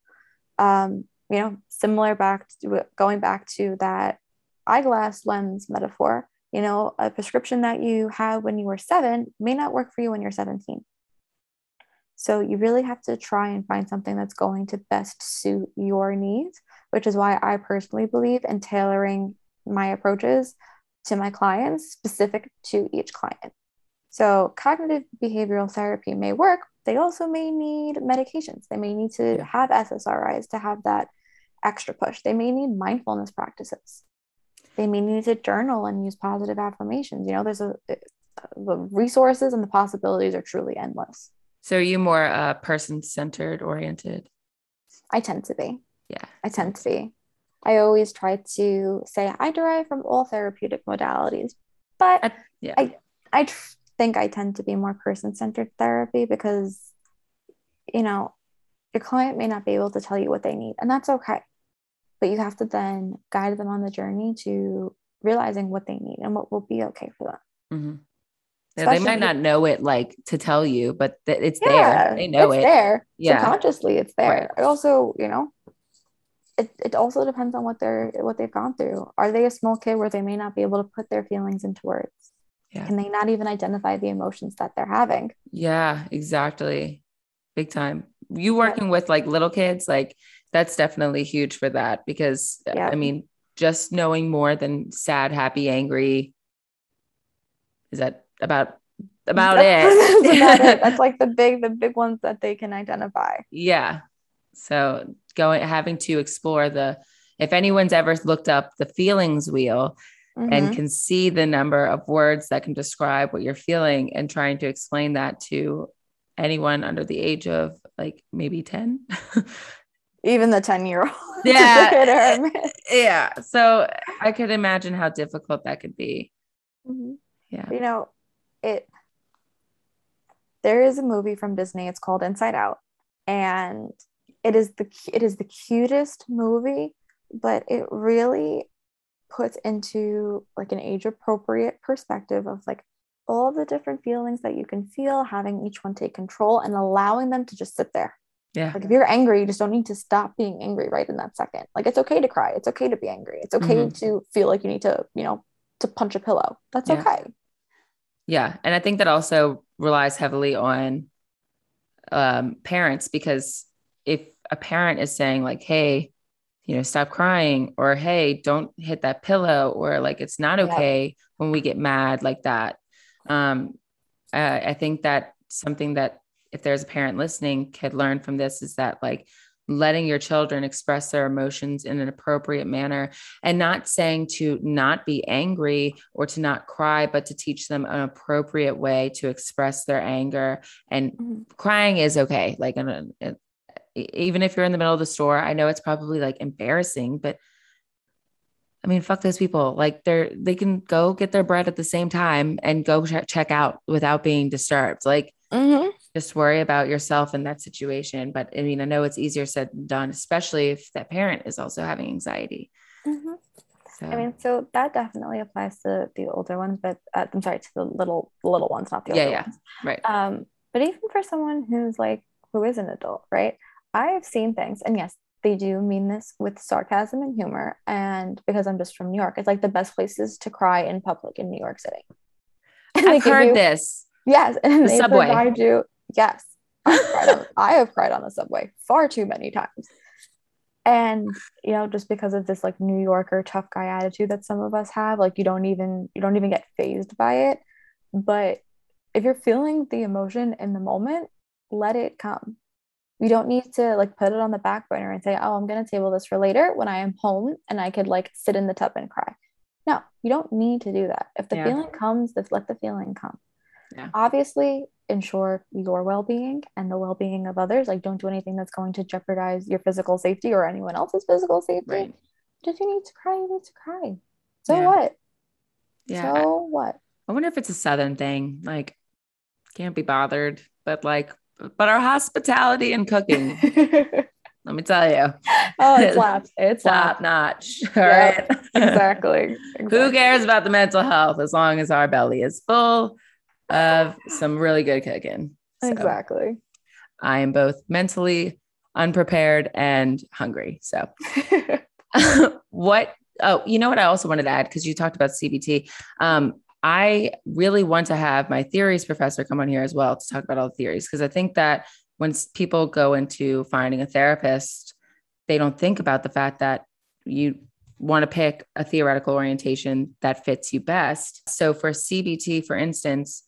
[SPEAKER 2] Similar back to going back to that eyeglass lens metaphor, a prescription that you had when you were 7 may not work for you when you're 17. So you really have to try and find something that's going to best suit your needs, which is why I personally believe in tailoring my approaches to my clients specific to each client. So cognitive behavioral therapy may work. They also may need medications. They may need to have SSRIs to have that extra push. They may need mindfulness practices. They may need to journal and use positive affirmations. There's the resources and the possibilities are truly endless.
[SPEAKER 1] So are you more person-centered oriented?
[SPEAKER 2] I tend to be.
[SPEAKER 1] Yeah.
[SPEAKER 2] I tend to be. I always try to say I derive from all therapeutic modalities, but I think I tend to be more person-centered therapy because, your client may not be able to tell you what they need, and that's okay. But you have to then guide them on the journey to realizing what they need and what will be okay for them.
[SPEAKER 1] Mm-hmm. Yeah, they might not know it like to tell you, but it's there. They know
[SPEAKER 2] it's there.
[SPEAKER 1] Yeah.
[SPEAKER 2] Subconsciously, it's there.
[SPEAKER 1] Right.
[SPEAKER 2] I also, it also depends on what they've gone through. Are they a small kid where they may not be able to put their feelings into words? Yeah. Can they not even identify the emotions that they're having?
[SPEAKER 1] Yeah, exactly. Big time. You working with like little kids, like that's definitely huge for that because I mean, just knowing more than sad, happy, angry. Is that about it?
[SPEAKER 2] That's about it. That's like the big ones that they can identify.
[SPEAKER 1] Yeah. So having to explore if anyone's ever looked up the feelings wheel and can see the number of words that can describe what you're feeling and trying to explain that to anyone under the age of like maybe 10,
[SPEAKER 2] even the 10-year-old.
[SPEAKER 1] Yeah. Yeah. So I could imagine how difficult that could be.
[SPEAKER 2] Mm-hmm. Yeah. There is a movie from Disney. It's called Inside Out, and it is the cutest movie, but it really puts into like an age appropriate perspective of like all the different feelings that you can feel, having each one take control and allowing them to just sit there.
[SPEAKER 1] Yeah.
[SPEAKER 2] Like if you're angry, you just don't need to stop being angry right in that second. Like it's okay to cry. It's okay to be angry. It's okay to feel like you need to, to punch a pillow. That's okay.
[SPEAKER 1] Yeah. And I think that also relies heavily on parents, because if a parent is saying like, hey, stop crying, or, hey, don't hit that pillow, or like, it's not okay when we get mad like that. I think that something that if there's a parent listening could learn from this is that like letting your children express their emotions in an appropriate manner, and not saying to not be angry or to not cry, but to teach them an appropriate way to express their anger. And crying is okay. Like, even if you're in the middle of the store, I know it's probably like embarrassing, but I mean, fuck those people. Like they can go get their bread at the same time and go check out without being disturbed. Like, just worry about yourself in that situation. But I mean, I know it's easier said than done, especially if that parent is also having anxiety.
[SPEAKER 2] So. I mean, so that definitely applies to the older ones, but I'm sorry, to the little ones, not the older ones.
[SPEAKER 1] Right.
[SPEAKER 2] But even for someone who is an adult, right? I have seen things, and yes, they do mean this with sarcasm and humor. And because I'm just from New York, it's like the best places to cry in public in New York City.
[SPEAKER 1] I've heard this.
[SPEAKER 2] Yes. And
[SPEAKER 1] they subway.
[SPEAKER 2] Provide you. Yes. I have cried on the subway far too many times. And, just because of this like New Yorker tough guy attitude that some of us have, like you don't even get fazed by it. But if you're feeling the emotion in the moment, let it come. You don't need to like put it on the back burner and say, oh, I'm going to table this for later when I am home and I could like sit in the tub and cry. No, you don't need to do that. If the feeling comes, just let the feeling come. Yeah. Obviously, ensure your well-being and the well-being of others. Like, don't do anything that's going to jeopardize your physical safety or anyone else's physical safety. Right. But if you need to cry, you need to cry. So
[SPEAKER 1] Yeah.
[SPEAKER 2] what?
[SPEAKER 1] Yeah.
[SPEAKER 2] So what?
[SPEAKER 1] I wonder if it's a Southern thing. Like, can't be bothered, but but our hospitality and cooking, let me tell you,
[SPEAKER 2] Oh, it slaps. It
[SPEAKER 1] top
[SPEAKER 2] slaps.
[SPEAKER 1] notch. All
[SPEAKER 2] Yep.
[SPEAKER 1] right.
[SPEAKER 2] Exactly.
[SPEAKER 1] Who
[SPEAKER 2] Exactly.
[SPEAKER 1] cares about the mental health as long as our belly is full of some really good cooking? So
[SPEAKER 2] Exactly.
[SPEAKER 1] I am both mentally unprepared and hungry. So what? Oh, you know what I also wanted to add, because you talked about CBT. I really want to have my theories professor come on here as well to talk about all the theories, because I think that when people go into finding a therapist, they don't think about the fact that you want to pick a theoretical orientation that fits you best. So for CBT, for instance,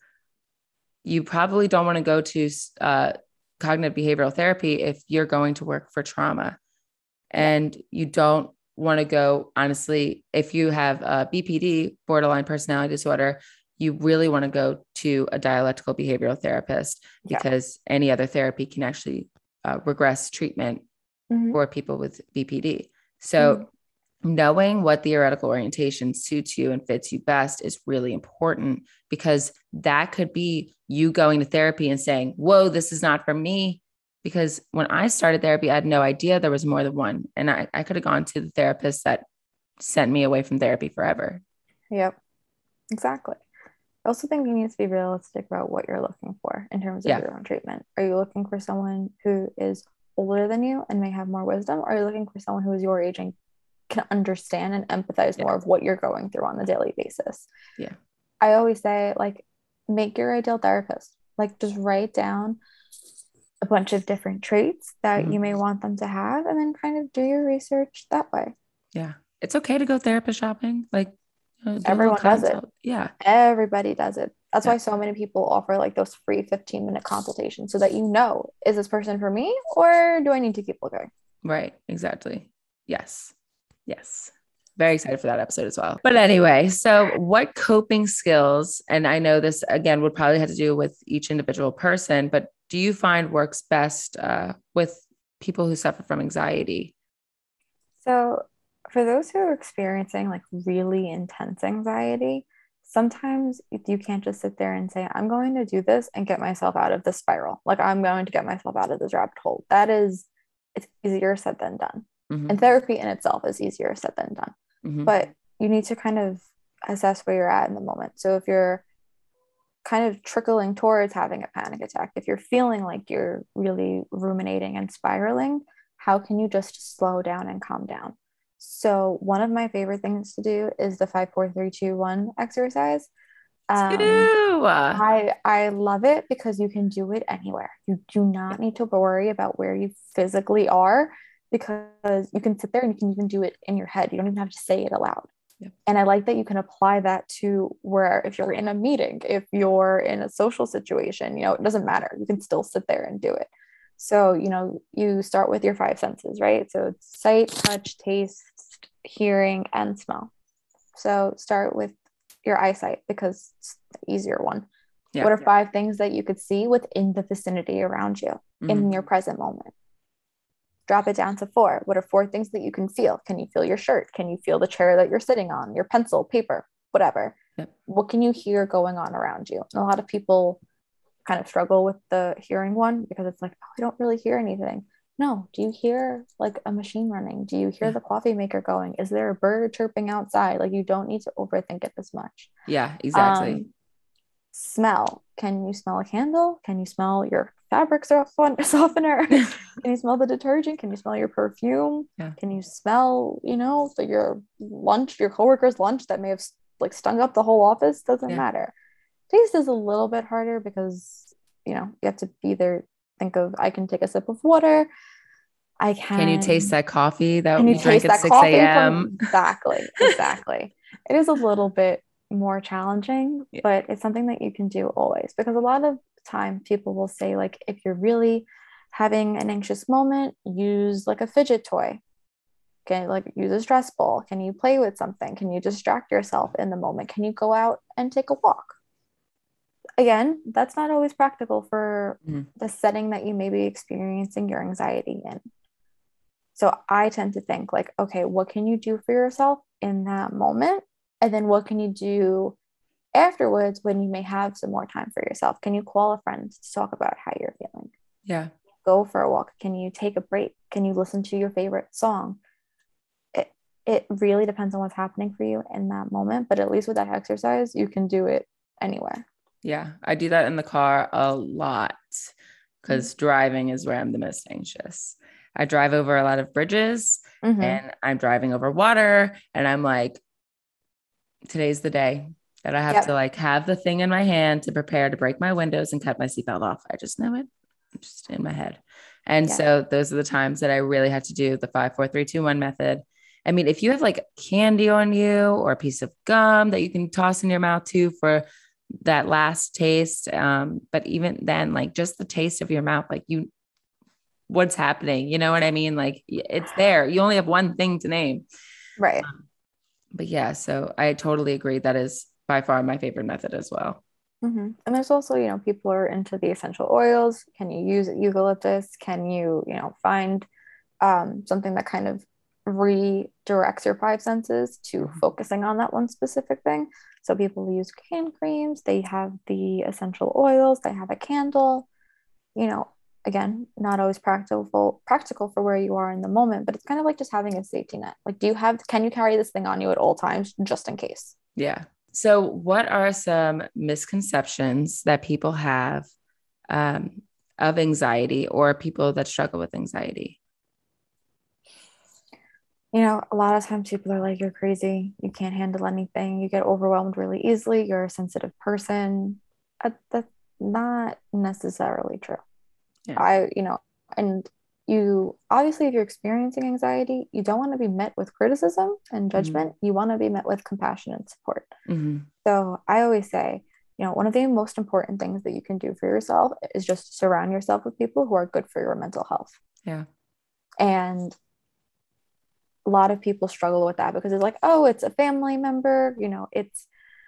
[SPEAKER 1] you probably don't want to go to cognitive behavioral therapy if you're going to work for trauma.
[SPEAKER 2] Yeah.
[SPEAKER 1] And you don't want to go, honestly, if you have a BPD, borderline personality disorder, you really want to go to a dialectical behavioral therapist,
[SPEAKER 2] Yeah.
[SPEAKER 1] because any other therapy can actually regress treatment for people with BPD. So knowing what theoretical orientation suits you and fits you best is really important, because that could be you going to therapy and saying, whoa, this is not for me. Because when I started therapy, I had no idea there was more than one. And I could have gone to the therapist that sent me away from therapy forever.
[SPEAKER 2] Yep. Exactly. I also think you need to be realistic about what you're looking for in terms of
[SPEAKER 1] Yeah.
[SPEAKER 2] your own treatment. Are you looking for someone who is older than you and may have more wisdom? Or are you looking for someone who is your age and can understand and empathize more of what you're going through on a daily basis?
[SPEAKER 1] Yeah.
[SPEAKER 2] I always say, like, make your ideal therapist. Like, just write down a bunch of different traits that you may want them to have, and then kind of do your research that way.
[SPEAKER 1] Yeah. It's okay to go therapist shopping. Like, do a little
[SPEAKER 2] Everyone does it.
[SPEAKER 1] consult. Yeah.
[SPEAKER 2] Everybody does it. That's
[SPEAKER 1] Yeah.
[SPEAKER 2] why so many people offer like those free 15-minute consultations, so that you know, is this person for me or do I need to keep looking?
[SPEAKER 1] Right. Exactly. Yes. Yes. Very excited for that episode as well. But anyway, so what coping skills, and I know this again would probably have to do with each individual person, but do you find works best with people who suffer from anxiety?
[SPEAKER 2] So, for those who are experiencing like really intense anxiety, sometimes you can't just sit there and say, I'm going to do this and get myself out of the spiral. Like, I'm going to get myself out of this rabbit hole. It's easier said than done.
[SPEAKER 1] Mm-hmm.
[SPEAKER 2] And therapy in itself is easier said than done.
[SPEAKER 1] Mm-hmm.
[SPEAKER 2] But you need to kind of assess where you're at in the moment. So, if you're kind of trickling towards having a panic attack, if you're feeling like you're really ruminating and spiraling, how can you just slow down and calm down? So, one of my favorite things to do is the 5 4 3 2 1 exercise. Um, I love it because you can do it anywhere. You do not need to worry about where you physically are, because you can sit there and you can even do it in your head. You don't even have to say it aloud.
[SPEAKER 1] Yep.
[SPEAKER 2] And I like that you can apply that to where, if you're in a meeting, if you're in a social situation, it doesn't matter. You can still sit there and do it. So, you start with your five senses, right? So it's sight, touch, taste, hearing, and smell. So start with your eyesight, because it's the easier one.
[SPEAKER 1] Yeah.
[SPEAKER 2] What are 5 things that you could see within the vicinity around you in your present moment? Drop it down to 4. What are 4 things that you can feel? Can you feel your shirt? Can you feel the chair that you're sitting on, your pencil, paper, whatever?
[SPEAKER 1] Yep.
[SPEAKER 2] What can you hear going on around you? And a lot of people kind of struggle with the hearing one, because it's like, oh, I don't really hear anything. No, do you hear like a machine running? Do you hear the coffee maker going? Is there a bird chirping outside? Like, you don't need to overthink it as much.
[SPEAKER 1] Yeah, exactly.
[SPEAKER 2] Smell. Can you smell a candle? Can you smell your fabric softener? Can you smell the detergent? Can you smell your perfume?
[SPEAKER 1] Yeah.
[SPEAKER 2] Can you smell, your lunch, your coworker's lunch that may have like stung up the whole office? Doesn't matter. Taste is a little bit harder, because, you have to either think of, I can take a sip of water.
[SPEAKER 1] Can you taste that coffee that
[SPEAKER 2] you
[SPEAKER 1] drank
[SPEAKER 2] taste
[SPEAKER 1] at
[SPEAKER 2] that
[SPEAKER 1] 6
[SPEAKER 2] coffee
[SPEAKER 1] a.m.?
[SPEAKER 2] Exactly. It is a little bit more challenging, but it's something that you can do always, because a lot of time people will say, like, if you're really having an anxious moment, use like a fidget toy. Okay, like use a stress ball. Can you play with something? Can you distract yourself in the moment? Can you go out and take a walk? Again, that's not always practical for the setting that you may be experiencing your anxiety in. So I tend to think like, okay, what can you do for yourself in that moment And then what can you do afterwards when you may have some more time for yourself? Can you call a friend to talk about how you're feeling?
[SPEAKER 1] Yeah.
[SPEAKER 2] Go for a walk? Can you take a break? Can you listen to your favorite song? It really depends on what's happening for you in that moment, but at least with that exercise, you can do it anywhere.
[SPEAKER 1] Yeah. I do that in the car a lot because driving is where I'm the most anxious. I drive over a lot of bridges
[SPEAKER 2] Mm-hmm.
[SPEAKER 1] and I'm driving over water and I'm like, today's the day that I have to
[SPEAKER 2] Yep.
[SPEAKER 1] like have the thing in my hand to prepare to break my windows and cut my seatbelt off. I just know it. I'm just in my head. And
[SPEAKER 2] Yeah.
[SPEAKER 1] so those are the times that I really had to do the 5 4 3 2 1 method. I mean, if you have like candy on you or a piece of gum that you can toss in your mouth too for that last taste. But even then, like just the taste of your mouth, like what's happening? You know what I mean? Like it's there. You only have one thing to name.
[SPEAKER 2] Right.
[SPEAKER 1] Um, but yeah, so I totally agree. That is by far my favorite method as well.
[SPEAKER 2] Mm-hmm. And there's also, people are into the essential oils. Can you use eucalyptus? Can you find something that kind of redirects your five senses to
[SPEAKER 1] Mhm.
[SPEAKER 2] focusing on that one specific thing? So people use hand creams, they have the essential oils, they have a candle, you know, again, not always practical for where you are in the moment, but it's kind of like just having a safety net. Like, can you carry this thing on you at all times just in case?
[SPEAKER 1] Yeah. So, what are some misconceptions that people have um, of anxiety or people that struggle with anxiety?
[SPEAKER 2] A lot of times people are like, you're crazy. You can't handle anything. You get overwhelmed really easily. You're a sensitive person. That's not necessarily true.
[SPEAKER 1] Yeah.
[SPEAKER 2] And you obviously, if you're experiencing anxiety, you don't want to be met with criticism and
[SPEAKER 1] Mm-hmm.
[SPEAKER 2] judgment. You want to be met with compassion and support.
[SPEAKER 1] Mm-hmm.
[SPEAKER 2] So I always say, one of the most important things that you can do for yourself is just surround yourself with people who are good for your mental health.
[SPEAKER 1] Yeah.
[SPEAKER 2] And a lot of people struggle with that because it's like, oh, it's a family member, it's,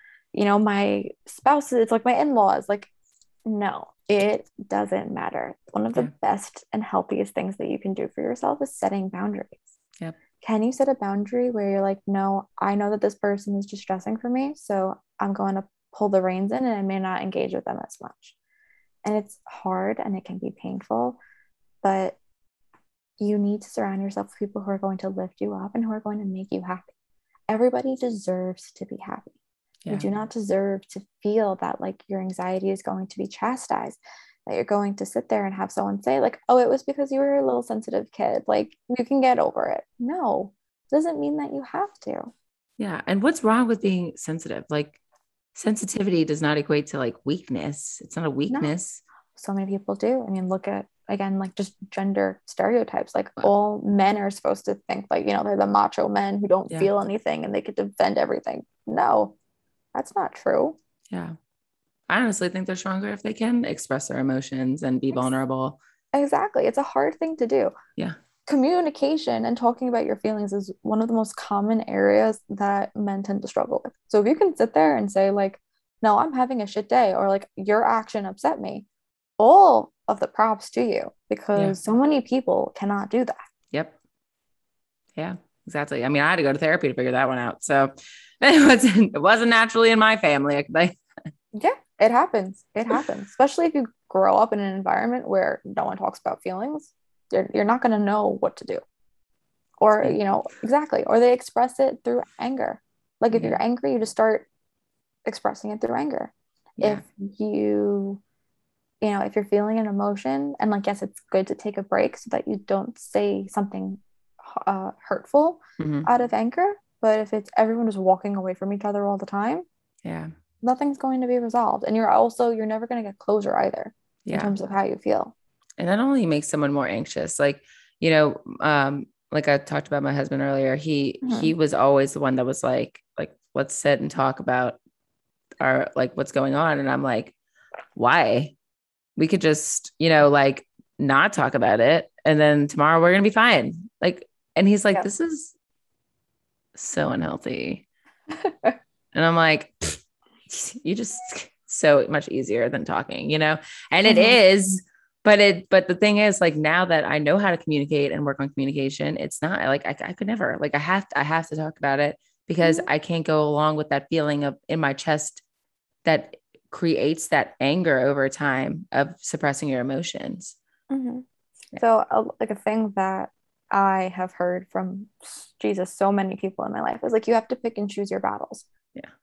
[SPEAKER 2] my spouse, it's like my in-laws. Like, no, it doesn't matter. One of
[SPEAKER 1] Yeah.
[SPEAKER 2] the best and healthiest things that you can do for yourself is setting boundaries.
[SPEAKER 1] Yep.
[SPEAKER 2] Can you set a boundary where you're like, no, I know that this person is distressing for me, so I'm going to pull the reins in and I may not engage with them as much. And it's hard and it can be painful, but you need to surround yourself with people who are going to lift you up and who are going to make you happy. Everybody deserves to be happy. You
[SPEAKER 1] Yeah.
[SPEAKER 2] do not deserve to feel that like your anxiety is going to be chastised, that you're going to sit there and have someone say, like, oh, it was because you were a little sensitive kid. Like, you can get over it. No, it doesn't mean that you have to.
[SPEAKER 1] Yeah. And what's wrong with being sensitive? Like, sensitivity does not equate to like weakness. It's not a
[SPEAKER 2] No,
[SPEAKER 1] weakness.
[SPEAKER 2] so many people do. I mean, look at, again, like just gender stereotypes. Like,
[SPEAKER 1] But
[SPEAKER 2] all men are supposed to think like, they're the macho men who don't
[SPEAKER 1] yeah.
[SPEAKER 2] feel anything and they could defend everything. No, that's not true.
[SPEAKER 1] Yeah. I honestly think they're stronger if they can express their emotions and be vulnerable.
[SPEAKER 2] Exactly. It's a hard thing to do.
[SPEAKER 1] Yeah.
[SPEAKER 2] Communication and talking about your feelings is one of the most common areas that men tend to struggle with. So if you can sit there and say, like, no, I'm having a shit day, or like, your action upset me, all of the props to you
[SPEAKER 1] Yeah.
[SPEAKER 2] because so many people cannot do that.
[SPEAKER 1] Yep. Yeah, exactly. I mean, I had to go to therapy to figure that one out. So it wasn't naturally in my family.
[SPEAKER 2] Yeah, it happens. It happens, especially if you grow up in an environment where no one talks about feelings. You're not going to know what to do. Or,
[SPEAKER 1] Yeah.
[SPEAKER 2] exactly. Or they express it through anger. Like, if
[SPEAKER 1] Yeah.
[SPEAKER 2] you're angry, you just start expressing it through anger. If
[SPEAKER 1] Yeah.
[SPEAKER 2] if you're feeling an emotion, and like, yes, it's good to take a break so that you don't say something hurtful
[SPEAKER 1] Hmm.
[SPEAKER 2] out of anger. But if it's everyone just walking away from each other all the time,
[SPEAKER 1] Yeah.
[SPEAKER 2] nothing's going to be resolved. And you're never going to get closure either in
[SPEAKER 1] Yeah.
[SPEAKER 2] terms of how you feel.
[SPEAKER 1] And that only makes someone more anxious. Like, like I talked about my husband earlier, he
[SPEAKER 2] Mhm.
[SPEAKER 1] was always the one that was like, let's sit and talk about our like what's going on. And I'm like, why? We could just, like not talk about it. And then tomorrow we're gonna be fine. Like, and he's like,
[SPEAKER 2] Yeah.
[SPEAKER 1] this is so unhealthy. And I'm like, you just so much easier than talking. And it
[SPEAKER 2] Mhm.
[SPEAKER 1] is, but the thing is, like, now that I know how to communicate and work on communication, it's not like I could never, like, I have to talk about it. because
[SPEAKER 2] Mhm.
[SPEAKER 1] I can't go along with that feeling of in my chest that creates that anger over time of suppressing your emotions.
[SPEAKER 2] Mhm.
[SPEAKER 1] Yeah.
[SPEAKER 2] So, like a thing that I have heard from Jesus, so many people in my life is like you have to pick and choose your battles.
[SPEAKER 1] Yeah.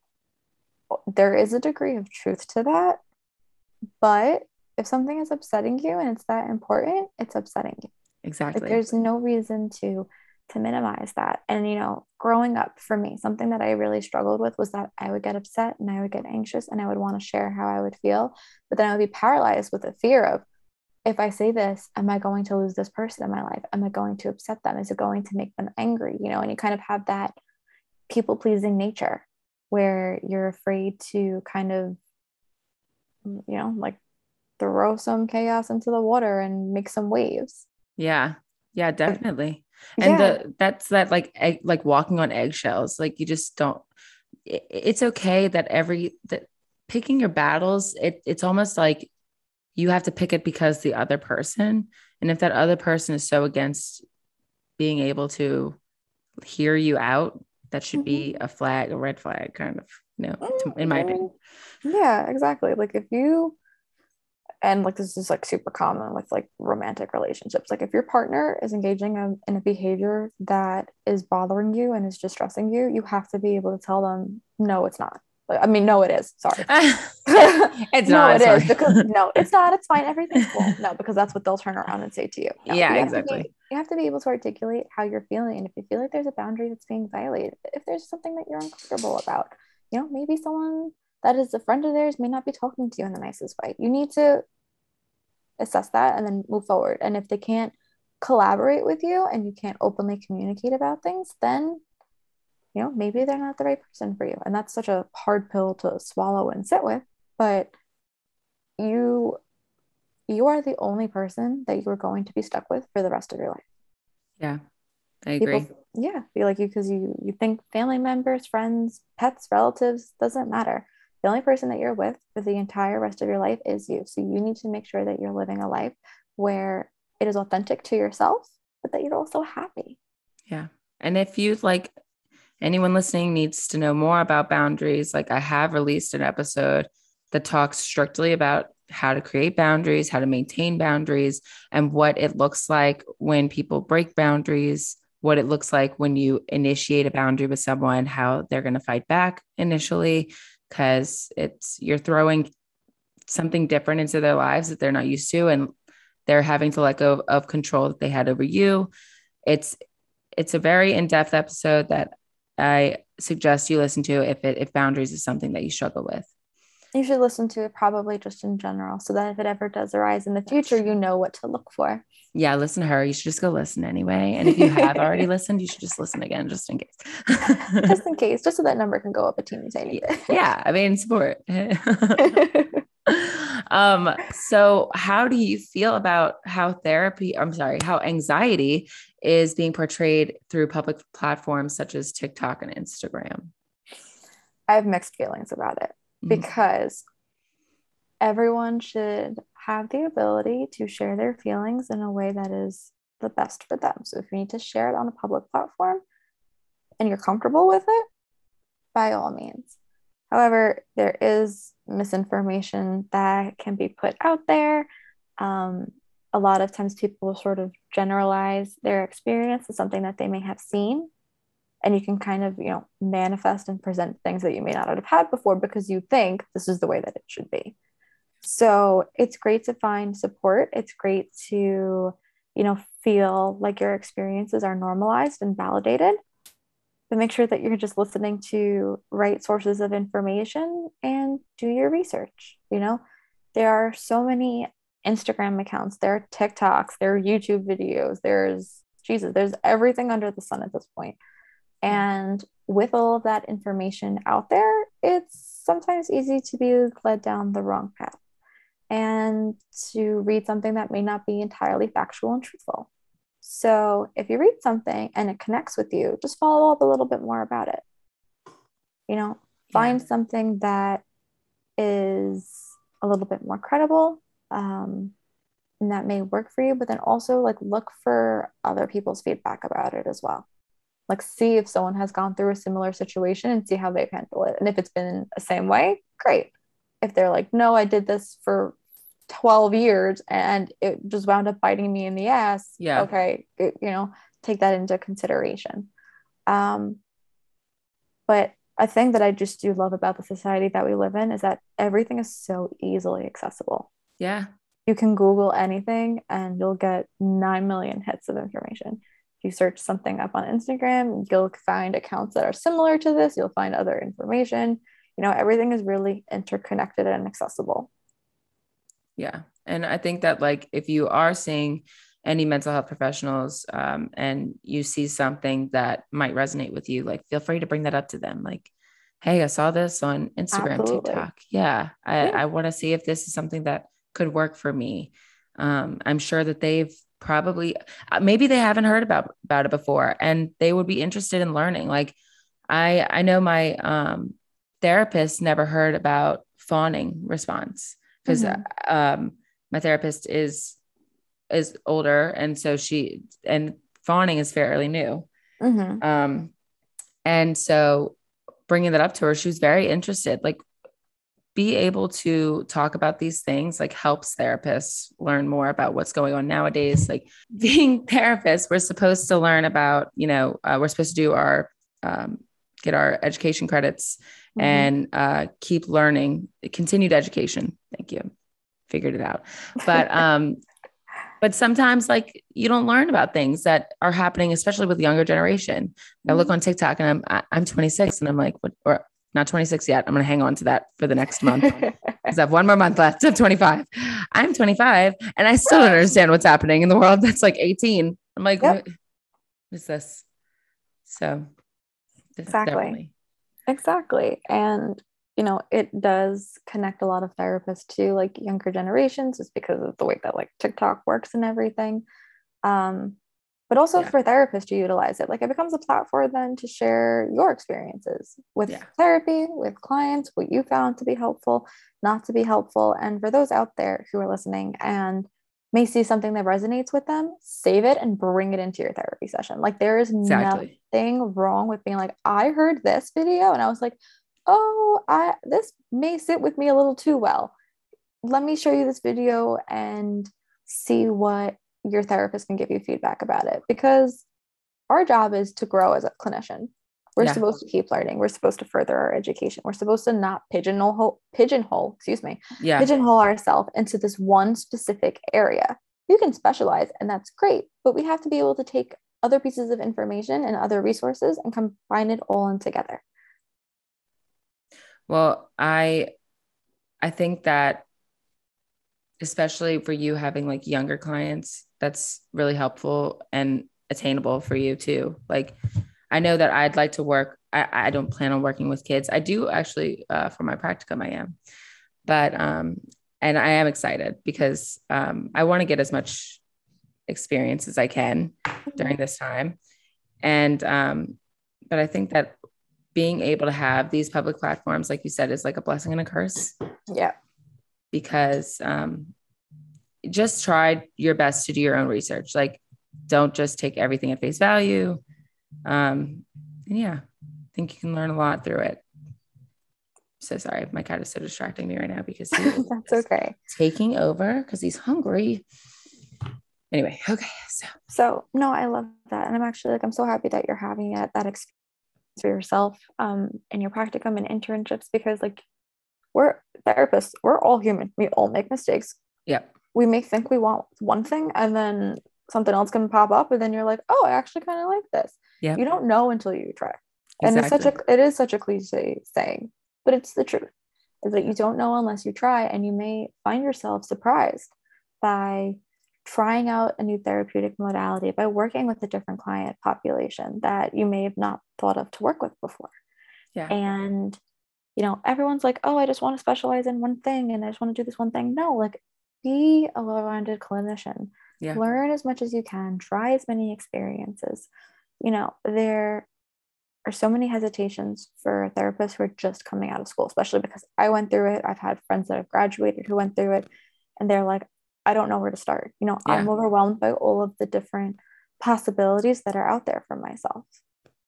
[SPEAKER 2] There is a degree of truth to that, but if something is upsetting you and it's that important, it's upsetting you. Like
[SPEAKER 1] Exactly.
[SPEAKER 2] there's no reason to minimize that. And growing up for me, something that I really struggled with was that I would get upset and I would get anxious and I would want to share how I would feel, but then I would be paralyzed with the fear of if I say this, am I going to lose this person in my life? Am I going to upset them? Is it going to make them angry? And you kind of have that people pleasing nature where you're afraid to kind of, like throw some chaos into the water and make some waves.
[SPEAKER 1] Yeah. Yeah, definitely. And
[SPEAKER 2] Yeah.
[SPEAKER 1] that's that like like walking on eggshells. Like you just don't it's okay that that picking your battles, it's almost like you have to pick it because the other person. And if that other person is so against being able to hear you out, that should
[SPEAKER 2] Mhm.
[SPEAKER 1] be a red flag, kind of, in my
[SPEAKER 2] I
[SPEAKER 1] opinion.
[SPEAKER 2] mean, yeah, exactly. Like if you, and like this is like super common with like romantic relationships. Like if your partner is engaging in a behavior that is bothering you and is distressing you, you have to be able to tell them, no, it's not. Like, I mean, no, it is. Sorry.
[SPEAKER 1] It's
[SPEAKER 2] No,
[SPEAKER 1] not,
[SPEAKER 2] it
[SPEAKER 1] it's
[SPEAKER 2] is
[SPEAKER 1] fine.
[SPEAKER 2] because no, it's not. It's fine. Everything's cool. No, because that's what they'll turn around and say to you. No,
[SPEAKER 1] Yeah, exactly.
[SPEAKER 2] you have to be able to articulate how you're feeling, and if you feel like there's a boundary that's being violated, if there's something that you're uncomfortable about, maybe someone that is a friend of theirs may not be talking to you in the nicest way. You need to assess that and then move forward. And if they can't collaborate with you and you can't openly communicate about things, then maybe they're not the right person for you. And that's such a hard pill to swallow and sit with. But you you are the only person that you are going to be stuck with for the rest of your life.
[SPEAKER 1] Yeah, I
[SPEAKER 2] People,
[SPEAKER 1] agree.
[SPEAKER 2] yeah, feel like you because you think family members, friends, pets, relatives doesn't matter. The only person that you're with for the entire rest of your life is you. So you need to make sure that you're living a life where it is authentic to yourself, but that you're also happy.
[SPEAKER 1] Yeah. And if you like anyone listening needs to know more about boundaries, like I have released an episode that talks strictly about how to create boundaries, how to maintain boundaries, and what it looks like when people break boundaries, what it looks like when you initiate a boundary with someone, how they're going to fight back initially, because you're throwing something different into their lives that they're not used to, and they're having to let go of control that they had over you. It's it's a very in-depth episode that I suggest you listen to if boundaries is something that you struggle with.
[SPEAKER 2] You should listen to it probably just in general so that if it ever does arise in the future, you know what to look for.
[SPEAKER 1] Yeah, listen to her. You should just go listen anyway. And if you have already listened, you should just listen again just in case.
[SPEAKER 2] Just in case, just so that number can go up a teeny tiny
[SPEAKER 1] Yeah,
[SPEAKER 2] bit.
[SPEAKER 1] yeah, I mean support. So how do you feel about how anxiety is being portrayed through public platforms such as TikTok and Instagram?
[SPEAKER 2] I have mixed feelings about it
[SPEAKER 1] Mhm.
[SPEAKER 2] because everyone should have the ability to share their feelings in a way that is the best for them. So if you need to share it on a public platform and you're comfortable with it, by all means. However, there is misinformation that can be put out there. Um, a lot of times people will sort of generalize their experience to something that they may have seen. And you can kind of, manifest and present things that you may not have had before because you think this is the way that it should be. So it's great to find support. It's great to, feel like your experiences are normalized and validated, but make sure that you're just listening to right sources of information and do your research. There are so many Instagram accounts, there are TikToks, there are YouTube videos, there's everything under the sun at this point.
[SPEAKER 1] Yeah.
[SPEAKER 2] And with all of that information out there, it's sometimes easy to be led down the wrong path and to read something that may not be entirely factual and truthful. So if you read something and it connects with you, just follow up a little bit more about it. You know,
[SPEAKER 1] Yeah.
[SPEAKER 2] find something that is a little bit more credible, and that may work for you, but then also like look for other people's feedback about it as well. Like, see if someone has gone through a similar situation and see how they've handled it. And if it's been the same way, great. If they're like, no, I did this for 12 years and it just wound up biting me in the ass,
[SPEAKER 1] Yeah.
[SPEAKER 2] okay, take that into consideration. Um, but a thing that I just do love about the society that we live in is that everything is so easily accessible.
[SPEAKER 1] Yeah.
[SPEAKER 2] You can Google anything and you'll get 9 million hits of information. If you search something up on Instagram, you'll find accounts that are similar to this. You'll find other information. Everything is really interconnected and accessible.
[SPEAKER 1] Yeah. And I think that like if you are seeing any mental health professionals and you see something that might resonate with you, like feel free to bring that up to them. Like, hey, I saw this on Instagram,
[SPEAKER 2] Absolutely.
[SPEAKER 1] TikTok. Yeah.
[SPEAKER 2] Yeah.
[SPEAKER 1] I want to see if this is something that could work for me. I'm sure that they've probably maybe they haven't heard about it before and they would be interested in learning. Like I know my therapist never heard about fawning response because
[SPEAKER 2] Mm-hmm.
[SPEAKER 1] my therapist is older and so she and fawning is fairly new.
[SPEAKER 2] Mm-hmm.
[SPEAKER 1] Um, and so bringing that up to her, she was very interested. Like be able to talk about these things like helps therapists learn more about what's going on nowadays. Like being therapists, we're supposed to learn about, we're supposed to do our get our education credits
[SPEAKER 2] Mm-hmm.
[SPEAKER 1] and keep learning, continued education. Thank you. Figured it out. But sometimes like you don't learn about things that are happening, especially with the younger generation. I look on TikTok and I'm 26 and I'm like, what, or not 26 yet. I'm going to hang on to that for the next month because I have one more month left of 25. I'm 25 and I still don't understand what's happening in the world that's like 18. I'm like,
[SPEAKER 2] Yep,
[SPEAKER 1] what is this? So
[SPEAKER 2] exactly.
[SPEAKER 1] definitely.
[SPEAKER 2] Exactly. And, it does connect a lot of therapists to like younger generations just because of the way that like TikTok works and everything. Um, but also
[SPEAKER 1] Yeah.
[SPEAKER 2] for therapists to utilize it. Like it becomes a platform then to share your experiences with
[SPEAKER 1] Yeah.
[SPEAKER 2] therapy, with clients, what you found to be helpful, not to be helpful. And for those out there who are listening and may see something that resonates with them, save it and bring it into your therapy session. Like there is
[SPEAKER 1] Exactly.
[SPEAKER 2] nothing wrong with being like, I heard this video and I was like, oh, I this may sit with me a little too well. Let me show you this video and see what your therapist can give you feedback about it because our job is to grow as a clinician. We're
[SPEAKER 1] Yeah.
[SPEAKER 2] supposed to keep learning. We're supposed to further our education. We're supposed to not
[SPEAKER 1] Yeah.
[SPEAKER 2] pigeonhole ourselves into this one specific area. You can specialize and that's great, but we have to be able to take other pieces of information and other resources and combine it all in together.
[SPEAKER 1] Well, I think that especially for you having like younger clients, that's really helpful and attainable for you too. Like I know that I'd like to work. I don't plan on working with kids. I do actually for my practicum, I am, but and I am excited because I want to get as much experience as I can during this time. And but I think that being able to have these public platforms, like you said, is like a blessing and a curse
[SPEAKER 2] Yeah.
[SPEAKER 1] because just try your best to do your own research. Like, don't just take everything at face value. And yeah, I think you can learn a lot through it. So sorry, my cat is so distracting me right now because he is
[SPEAKER 2] That's okay.
[SPEAKER 1] taking over because he's hungry. Anyway, okay,
[SPEAKER 2] So no, I love that. And I'm actually like, I'm so happy that you're having that experience for yourself in your practicum and internships because like we're therapists, we're all human. We all make mistakes.
[SPEAKER 1] yep,
[SPEAKER 2] We may think we want one thing and then something else can pop up and then you're like, oh, I actually kind of like this. You
[SPEAKER 1] yep,
[SPEAKER 2] don't know until you try. And
[SPEAKER 1] exactly.
[SPEAKER 2] it is such a cliche saying, but it's the truth. Is that you don't know unless you try, and you may find yourself surprised by trying out a new therapeutic modality, by working with a different client population that you may have not thought of to work with before.
[SPEAKER 1] Yeah,
[SPEAKER 2] And everyone's like, oh, I just want to specialize in one thing and I just want to do this one thing. No, like be a well-rounded clinician.
[SPEAKER 1] yeah,
[SPEAKER 2] Learn as much as you can, try as many experiences. There are so many hesitations for therapists who are just coming out of school, especially because I went through it. I've had friends that have graduated who went through it, and they're like, I don't know where to start.
[SPEAKER 1] yeah,
[SPEAKER 2] I'm overwhelmed by all of the different possibilities that are out there for myself.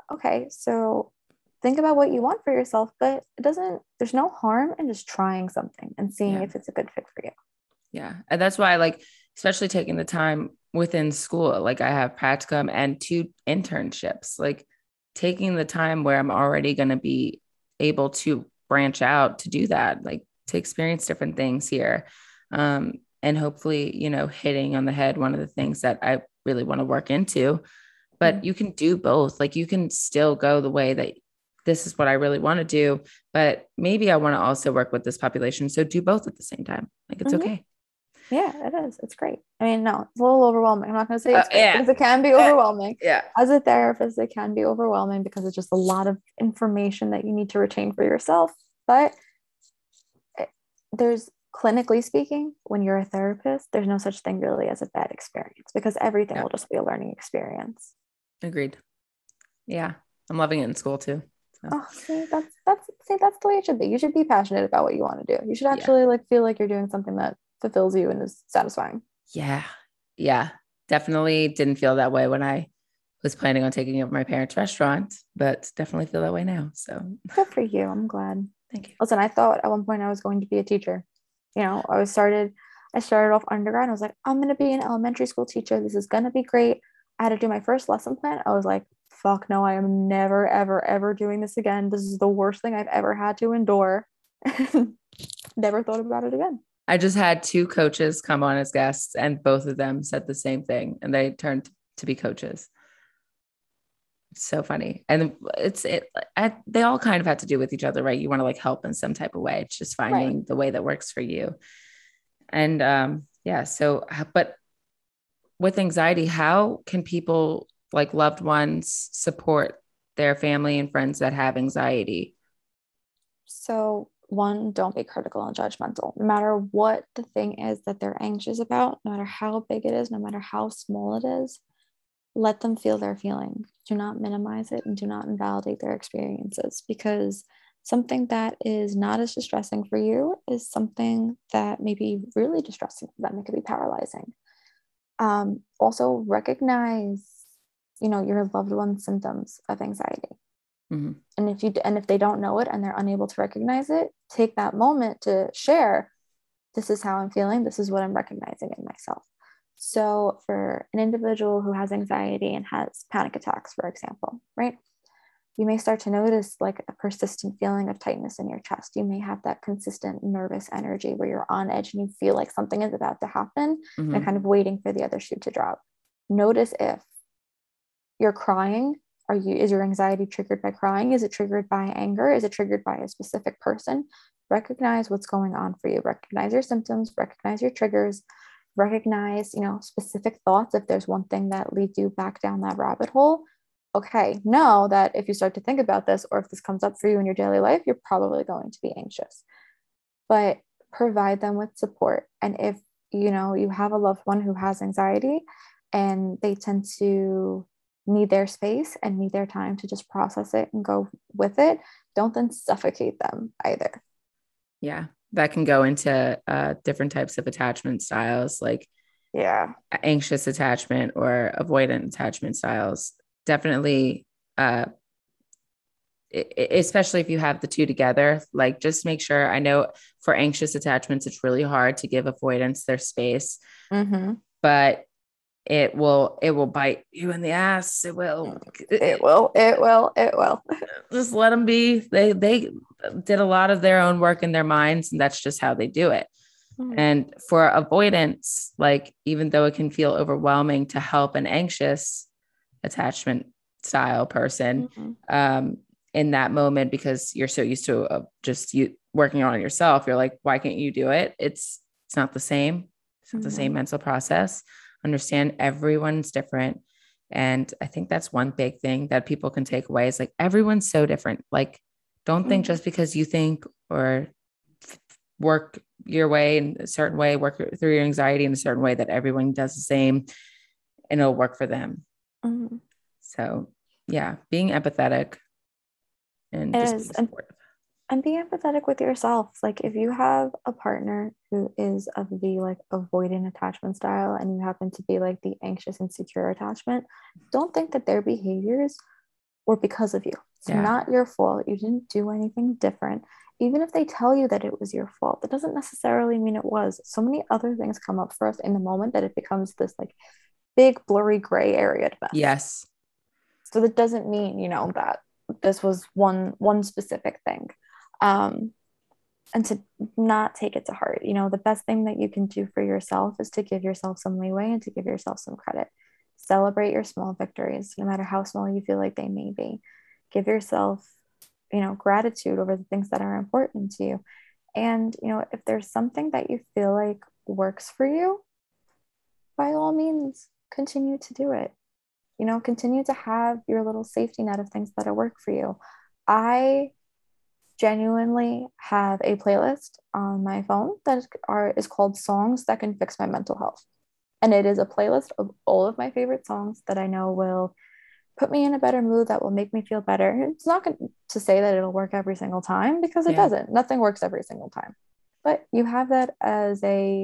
[SPEAKER 2] okay, so think about what you want for yourself, but there's no harm in just trying something and seeing
[SPEAKER 1] Yeah.
[SPEAKER 2] if it's a good fit for you.
[SPEAKER 1] Yeah. And that's why I like, especially taking the time within school, like I have practicum and two internships, like taking the time where I'm already going to be able to branch out to do that, like to experience different things here. And hopefully, hitting on the head, one of the things that I really want to work into, but
[SPEAKER 2] Mm.
[SPEAKER 1] you can do both. Like you can still go the way that this is what I really want to do, but maybe I want to also work with this population. So do both at the same time. Like it's
[SPEAKER 2] Mhm.
[SPEAKER 1] okay.
[SPEAKER 2] Yeah, it is. It's great. I mean, no, it's a little overwhelming. I'm not going to say it's great
[SPEAKER 1] Yeah.
[SPEAKER 2] because it can be
[SPEAKER 1] Uh,
[SPEAKER 2] overwhelming.
[SPEAKER 1] yeah.
[SPEAKER 2] As a therapist, it can be overwhelming because it's just a lot of information that you need to retain for yourself. But there's clinically speaking, when you're a therapist, there's no such thing really as a bad experience because everything
[SPEAKER 1] Yeah.
[SPEAKER 2] will just be a learning experience.
[SPEAKER 1] Agreed. Yeah. I'm loving it in school too. So
[SPEAKER 2] Oh, see, that's the way it should be. You should be passionate about what you want to do. You should
[SPEAKER 1] yeah.
[SPEAKER 2] actually like feel like you're doing something that fulfills you and is satisfying.
[SPEAKER 1] Yeah. Yeah. Definitely didn't feel that way when I was planning on taking over my parents' restaurant, but definitely feel that way now. So
[SPEAKER 2] Good for you. I'm glad.
[SPEAKER 1] thank you.
[SPEAKER 2] Listen, I thought at one point I was going to be a teacher. I started off undergrad and I was like, I'm gonna be an elementary school teacher. This is gonna be great. I had to do my first lesson plan. I was like, fuck no, I am never, ever, ever doing this again. This is the worst thing I've ever had to endure. Never thought about it again.
[SPEAKER 1] I just had two coaches come on as guests, and both of them said the same thing, and they turned to be coaches. It's so funny, and they all kind of have to do with each other, right? You want to like help in some type of way. It's just
[SPEAKER 2] Right.
[SPEAKER 1] finding the way that works for you. And yeah, so but with anxiety, how can people like loved ones support their family and friends that have anxiety?
[SPEAKER 2] So, one, don't be critical and judgmental. No matter what the thing is that they're anxious about, no matter how big it is, no matter how small it is, let them feel their feelings. Do not minimize it and do not invalidate their experiences because something that is not as distressing for you is something that may be really distressing for them. It could be paralyzing. Also recognize, your loved one's symptoms of anxiety.
[SPEAKER 1] Mhm.
[SPEAKER 2] And if they don't know it and they're unable to recognize it, take that moment to share, this is how I'm feeling, this is what I'm recognizing in myself. So for an individual who has anxiety and has panic attacks, for example, right, you may start to notice like a persistent feeling of tightness in your chest. You may have that consistent nervous energy where you're on edge and you feel like something is about to happen and
[SPEAKER 1] Mhm.
[SPEAKER 2] kind of waiting for the other shoe to drop. Notice if you're crying. Is your anxiety triggered by crying? Is it triggered by anger? Is it triggered by a specific person? Recognize what's going on for you. Recognize your symptoms, recognize your triggers, recognize, specific thoughts. If there's one thing that leads you back down that rabbit hole, okay, know that if you start to think about this or if this comes up for you in your daily life, you're probably going to be anxious. But provide them with support. And if you have a loved one who has anxiety and they tend to need their space and need their time to just process it and go with it, don't then suffocate them either.
[SPEAKER 1] Yeah, that can go into different types of attachment styles, like
[SPEAKER 2] Yeah.
[SPEAKER 1] anxious attachment or avoidant attachment styles. Definitely, uh, especially if you have the two together, like just make sure. I know for anxious attachments, it's really hard to give avoidance their space,
[SPEAKER 2] Mm-hmm.
[SPEAKER 1] but it will bite you in the ass. It will.
[SPEAKER 2] It will. It will. It will.
[SPEAKER 1] Just let them be. They did a lot of their own work in their minds, and that's just how they do it.
[SPEAKER 2] Mm-hmm.
[SPEAKER 1] And for avoidance, like even though it can feel overwhelming to help an anxious attachment style person,
[SPEAKER 2] Mm-hmm.
[SPEAKER 1] um, in that moment, because you're so used to just you working on yourself, you're like, why can't you do it? It's not the same. It's not the same
[SPEAKER 2] Mm-hmm.
[SPEAKER 1] mental process. Understand everyone's different. And I think that's one big thing that people can take away is like everyone's so different. Like, don't think
[SPEAKER 2] Mm-hmm.
[SPEAKER 1] just because you think or work your way in a certain way, work through your anxiety in a certain way that everyone does the same and it'll work for them.
[SPEAKER 2] Mm-hmm.
[SPEAKER 1] So, yeah, being empathetic and
[SPEAKER 2] It
[SPEAKER 1] just
[SPEAKER 2] is.
[SPEAKER 1] being
[SPEAKER 2] And
[SPEAKER 1] supportive.
[SPEAKER 2] be empathetic with yourself. Like if you have a partner who is of the like avoidant attachment style and you happen to be like the anxious and secure attachment, don't think that their behaviors or because of you. It's
[SPEAKER 1] Yeah.
[SPEAKER 2] not your fault. You didn't do anything different. Even if they tell you that it was your fault, that doesn't necessarily mean it was. So many other things come up for us in the moment that it becomes this like big blurry gray area to mess.
[SPEAKER 1] Yes.
[SPEAKER 2] So that doesn't mean, that this was one specific thing. And to not take it to heart. The best thing that you can do for yourself is to give yourself some leeway and to give yourself some credit. Celebrate your small victories, no matter how small you feel like they may be. Give yourself, gratitude over the things that are important to you. And, if there's something that you feel like works for you, by all means, continue to do it. Continue to have your little safety net of things that work for you. I genuinely have a playlist on my phone that is called Songs That Can Fix My Mental Health. And it is a playlist of all of my favorite songs that I know will put me in a better mood, that will make me feel better. It's not going to say that it'll work every single time, because it doesn't. Nothing works every single time. But you have that as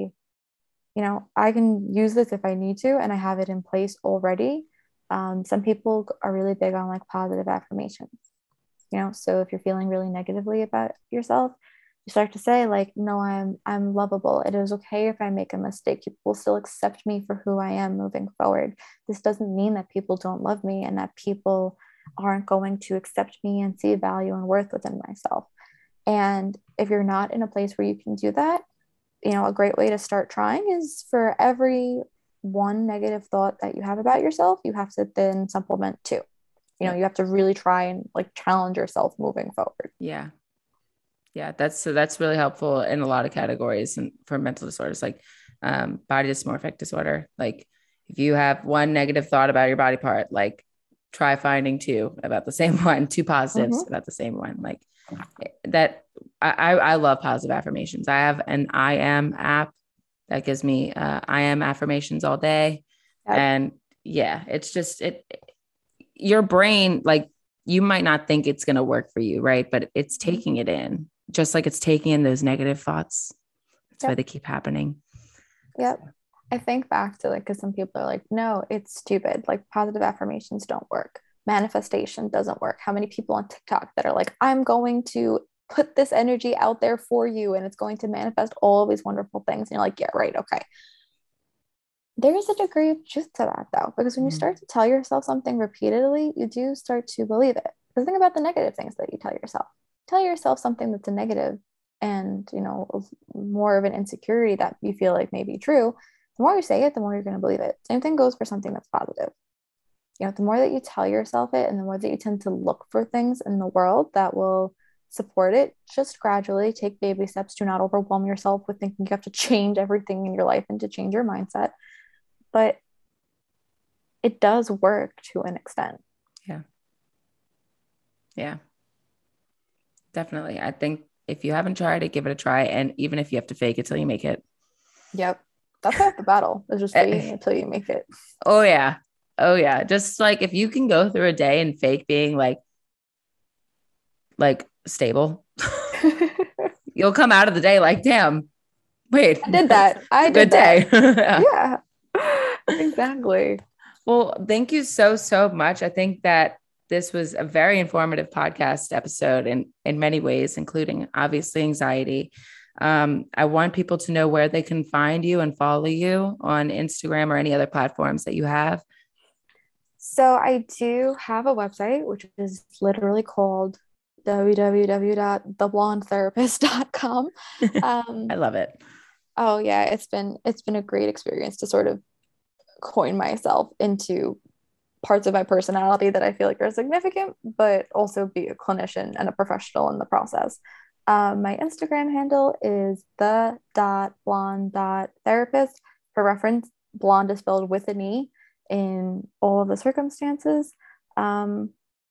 [SPEAKER 2] I can use this if I need to, and I have it in place already. Some people are really big on like positive affirmations. So if you're feeling really negatively about yourself, you start to say like, no, I'm lovable. It is okay if I make a mistake. People will still accept me for who I am moving forward. This doesn't mean that people don't love me and that people aren't going to accept me and see value and worth within myself. And if you're not in a place where you can do that, a great way to start trying is for every one negative thought that you have about yourself, you have to then supplement two. You have to really try and like challenge yourself moving forward.
[SPEAKER 1] Yeah. That's really helpful in a lot of categories and for mental disorders, like body dysmorphic disorder. Like if you have one negative thought about your body part, like try finding two about the same one, two positives about the same one. Like that. I love positive affirmations. I have an I am app that gives me I am affirmations all day. Yep. And it's just your brain, like you might not think it's going to work for you, right? But it's taking it in, just like it's taking in those negative thoughts. That's why they keep happening.
[SPEAKER 2] Yep. I think back to like, because some people are like, no, it's stupid. Like positive affirmations don't work. Manifestation doesn't work. How many people on TikTok that are like, I'm going to put this energy out there for you and it's going to manifest all of these wonderful things. And you're like, yeah, right. Okay. There is a degree of truth to that though, because when you start to tell yourself something repeatedly, you do start to believe it. Because think about the negative things that you tell yourself. Tell yourself something that's a negative and, more of an insecurity that you feel like may be true. The more you say it, the more you're going to believe it. Same thing goes for something that's positive. The more that you tell yourself it and the more that you tend to look for things in the world that will support it, just gradually take baby steps. Do not overwhelm yourself with thinking you have to change everything in your life and to change your mindset. But it does work to an extent.
[SPEAKER 1] Yeah. Definitely. I think if you haven't tried it, give it a try. And even if you have to fake it till you make it.
[SPEAKER 2] Yep. That's half the battle, is just waiting until you make it.
[SPEAKER 1] Oh yeah. Just like if you can go through a day and fake being like stable, you'll come out of the day like, damn, wait.
[SPEAKER 2] I did that. I did that. Yeah. Exactly.
[SPEAKER 1] Well, thank you so much. I think that this was a very informative podcast episode in many ways, including obviously anxiety. I want people to know where they can find you and follow you on Instagram or any other platforms that you have.
[SPEAKER 2] So I do have a website, which is literally called www.theblondetherapist.com.
[SPEAKER 1] I love it.
[SPEAKER 2] Oh yeah, it's been a great experience to sort of coin myself into parts of my personality that I feel like are significant, but also be a clinician and a professional in the process. My Instagram handle is the.blonde.therapist. For reference, blonde is spelled with an E in all of the circumstances. But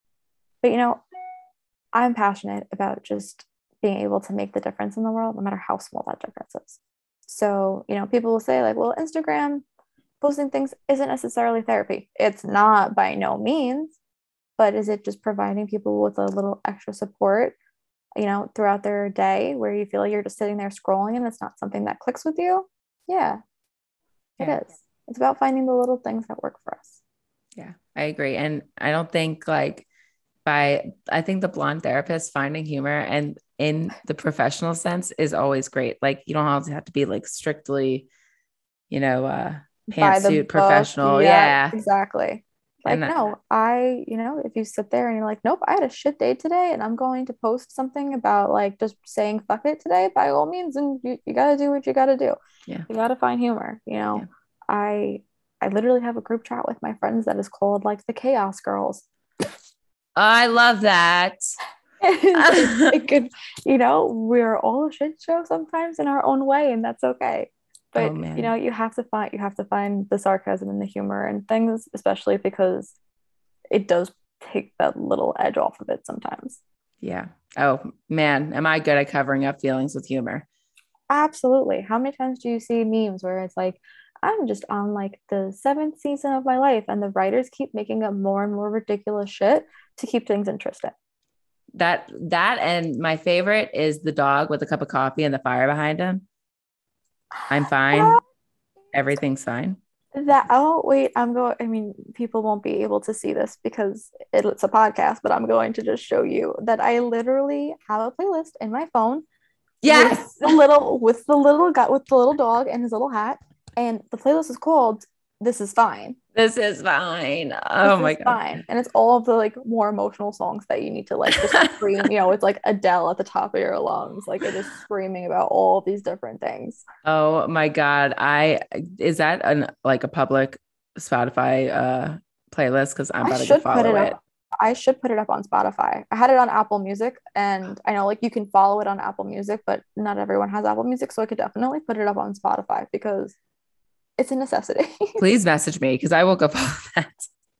[SPEAKER 2] I'm passionate about just being able to make the difference in the world, no matter how small that difference is. So, people will say like, well, Instagram posting things isn't necessarily therapy. It's not by no means, but is it just providing people with a little extra support, throughout their day where you feel like you're just sitting there scrolling and it's not something that clicks with you? Yeah, it is. It's about finding the little things that work for us.
[SPEAKER 1] Yeah, I agree. And I don't think like by, I think, the blonde therapist finding humor and in the professional sense is always great. Like you don't always have to be like strictly, you know,
[SPEAKER 2] By the
[SPEAKER 1] pantsuit
[SPEAKER 2] book.
[SPEAKER 1] professional.
[SPEAKER 2] Yeah,
[SPEAKER 1] Yeah.
[SPEAKER 2] exactly.
[SPEAKER 1] And
[SPEAKER 2] Like, no, if you sit there and you're like, nope, I had a shit day today and I'm going to post something about like just saying fuck it today, by all means, and you gotta do what you gotta do.
[SPEAKER 1] yeah.
[SPEAKER 2] You gotta find humor,
[SPEAKER 1] Yeah.
[SPEAKER 2] I I literally have a group chat with my friends that is called like the Chaos Girls.
[SPEAKER 1] I love that.
[SPEAKER 2] It's like we're all a shit show sometimes in our own way, and that's okay.
[SPEAKER 1] Oh
[SPEAKER 2] But
[SPEAKER 1] man.
[SPEAKER 2] you have to find the sarcasm and the humor and things, especially because it does take that little edge off of it sometimes.
[SPEAKER 1] Yeah. Oh man, am I good at covering up feelings with humor?
[SPEAKER 2] Absolutely. How many times do you see memes where it's like, I'm just on like the seventh season of my life, and the writers keep making up more and more ridiculous shit to keep things interesting?
[SPEAKER 1] That and my favorite is the dog with a cup of coffee and the fire behind him. I'm fine. Everything's fine.
[SPEAKER 2] That oh wait, I'm going. I mean, people won't be able to see this because it's a podcast, but I'm going to just show you that I literally have a playlist in my phone
[SPEAKER 1] Yes.
[SPEAKER 2] with the little guy with the little dog and his little hat, and the playlist is called "This Is Fine."
[SPEAKER 1] This is fine.
[SPEAKER 2] This
[SPEAKER 1] Oh my
[SPEAKER 2] is
[SPEAKER 1] God.
[SPEAKER 2] fine, and it's all of the like more emotional songs that you need to like just scream. It's like Adele at the top of your lungs, like it is screaming about all these different things.
[SPEAKER 1] Oh my God. Is that like a public Spotify playlist? Because I'm
[SPEAKER 2] I
[SPEAKER 1] about to go
[SPEAKER 2] should put
[SPEAKER 1] follow
[SPEAKER 2] it
[SPEAKER 1] it.
[SPEAKER 2] up. I should put it up on Spotify. I had it on Apple Music, and I know like you can follow it on Apple Music, but not everyone has Apple Music, so I could definitely put it up on Spotify because it's a necessity.
[SPEAKER 1] Please message me because I will go follow that.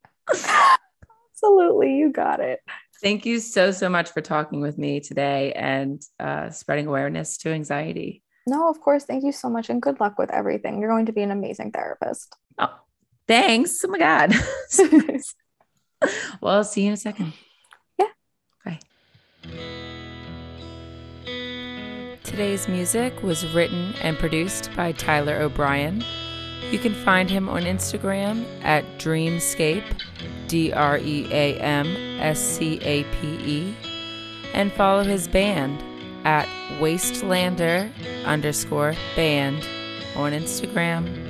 [SPEAKER 2] Absolutely, you got it.
[SPEAKER 1] Thank you so, so much for talking with me today and spreading awareness to anxiety.
[SPEAKER 2] No, of course. Thank you so much, and good luck with everything. You're going to be an amazing therapist.
[SPEAKER 1] Oh, thanks. Oh my God. Well, I'll see you in a second.
[SPEAKER 2] Yeah.
[SPEAKER 1] Bye. Today's music was written and produced by Tyler O'Brien. You can find him on Instagram at Dreamscape, DreamScape, and follow his band at Wastelander_band on Instagram.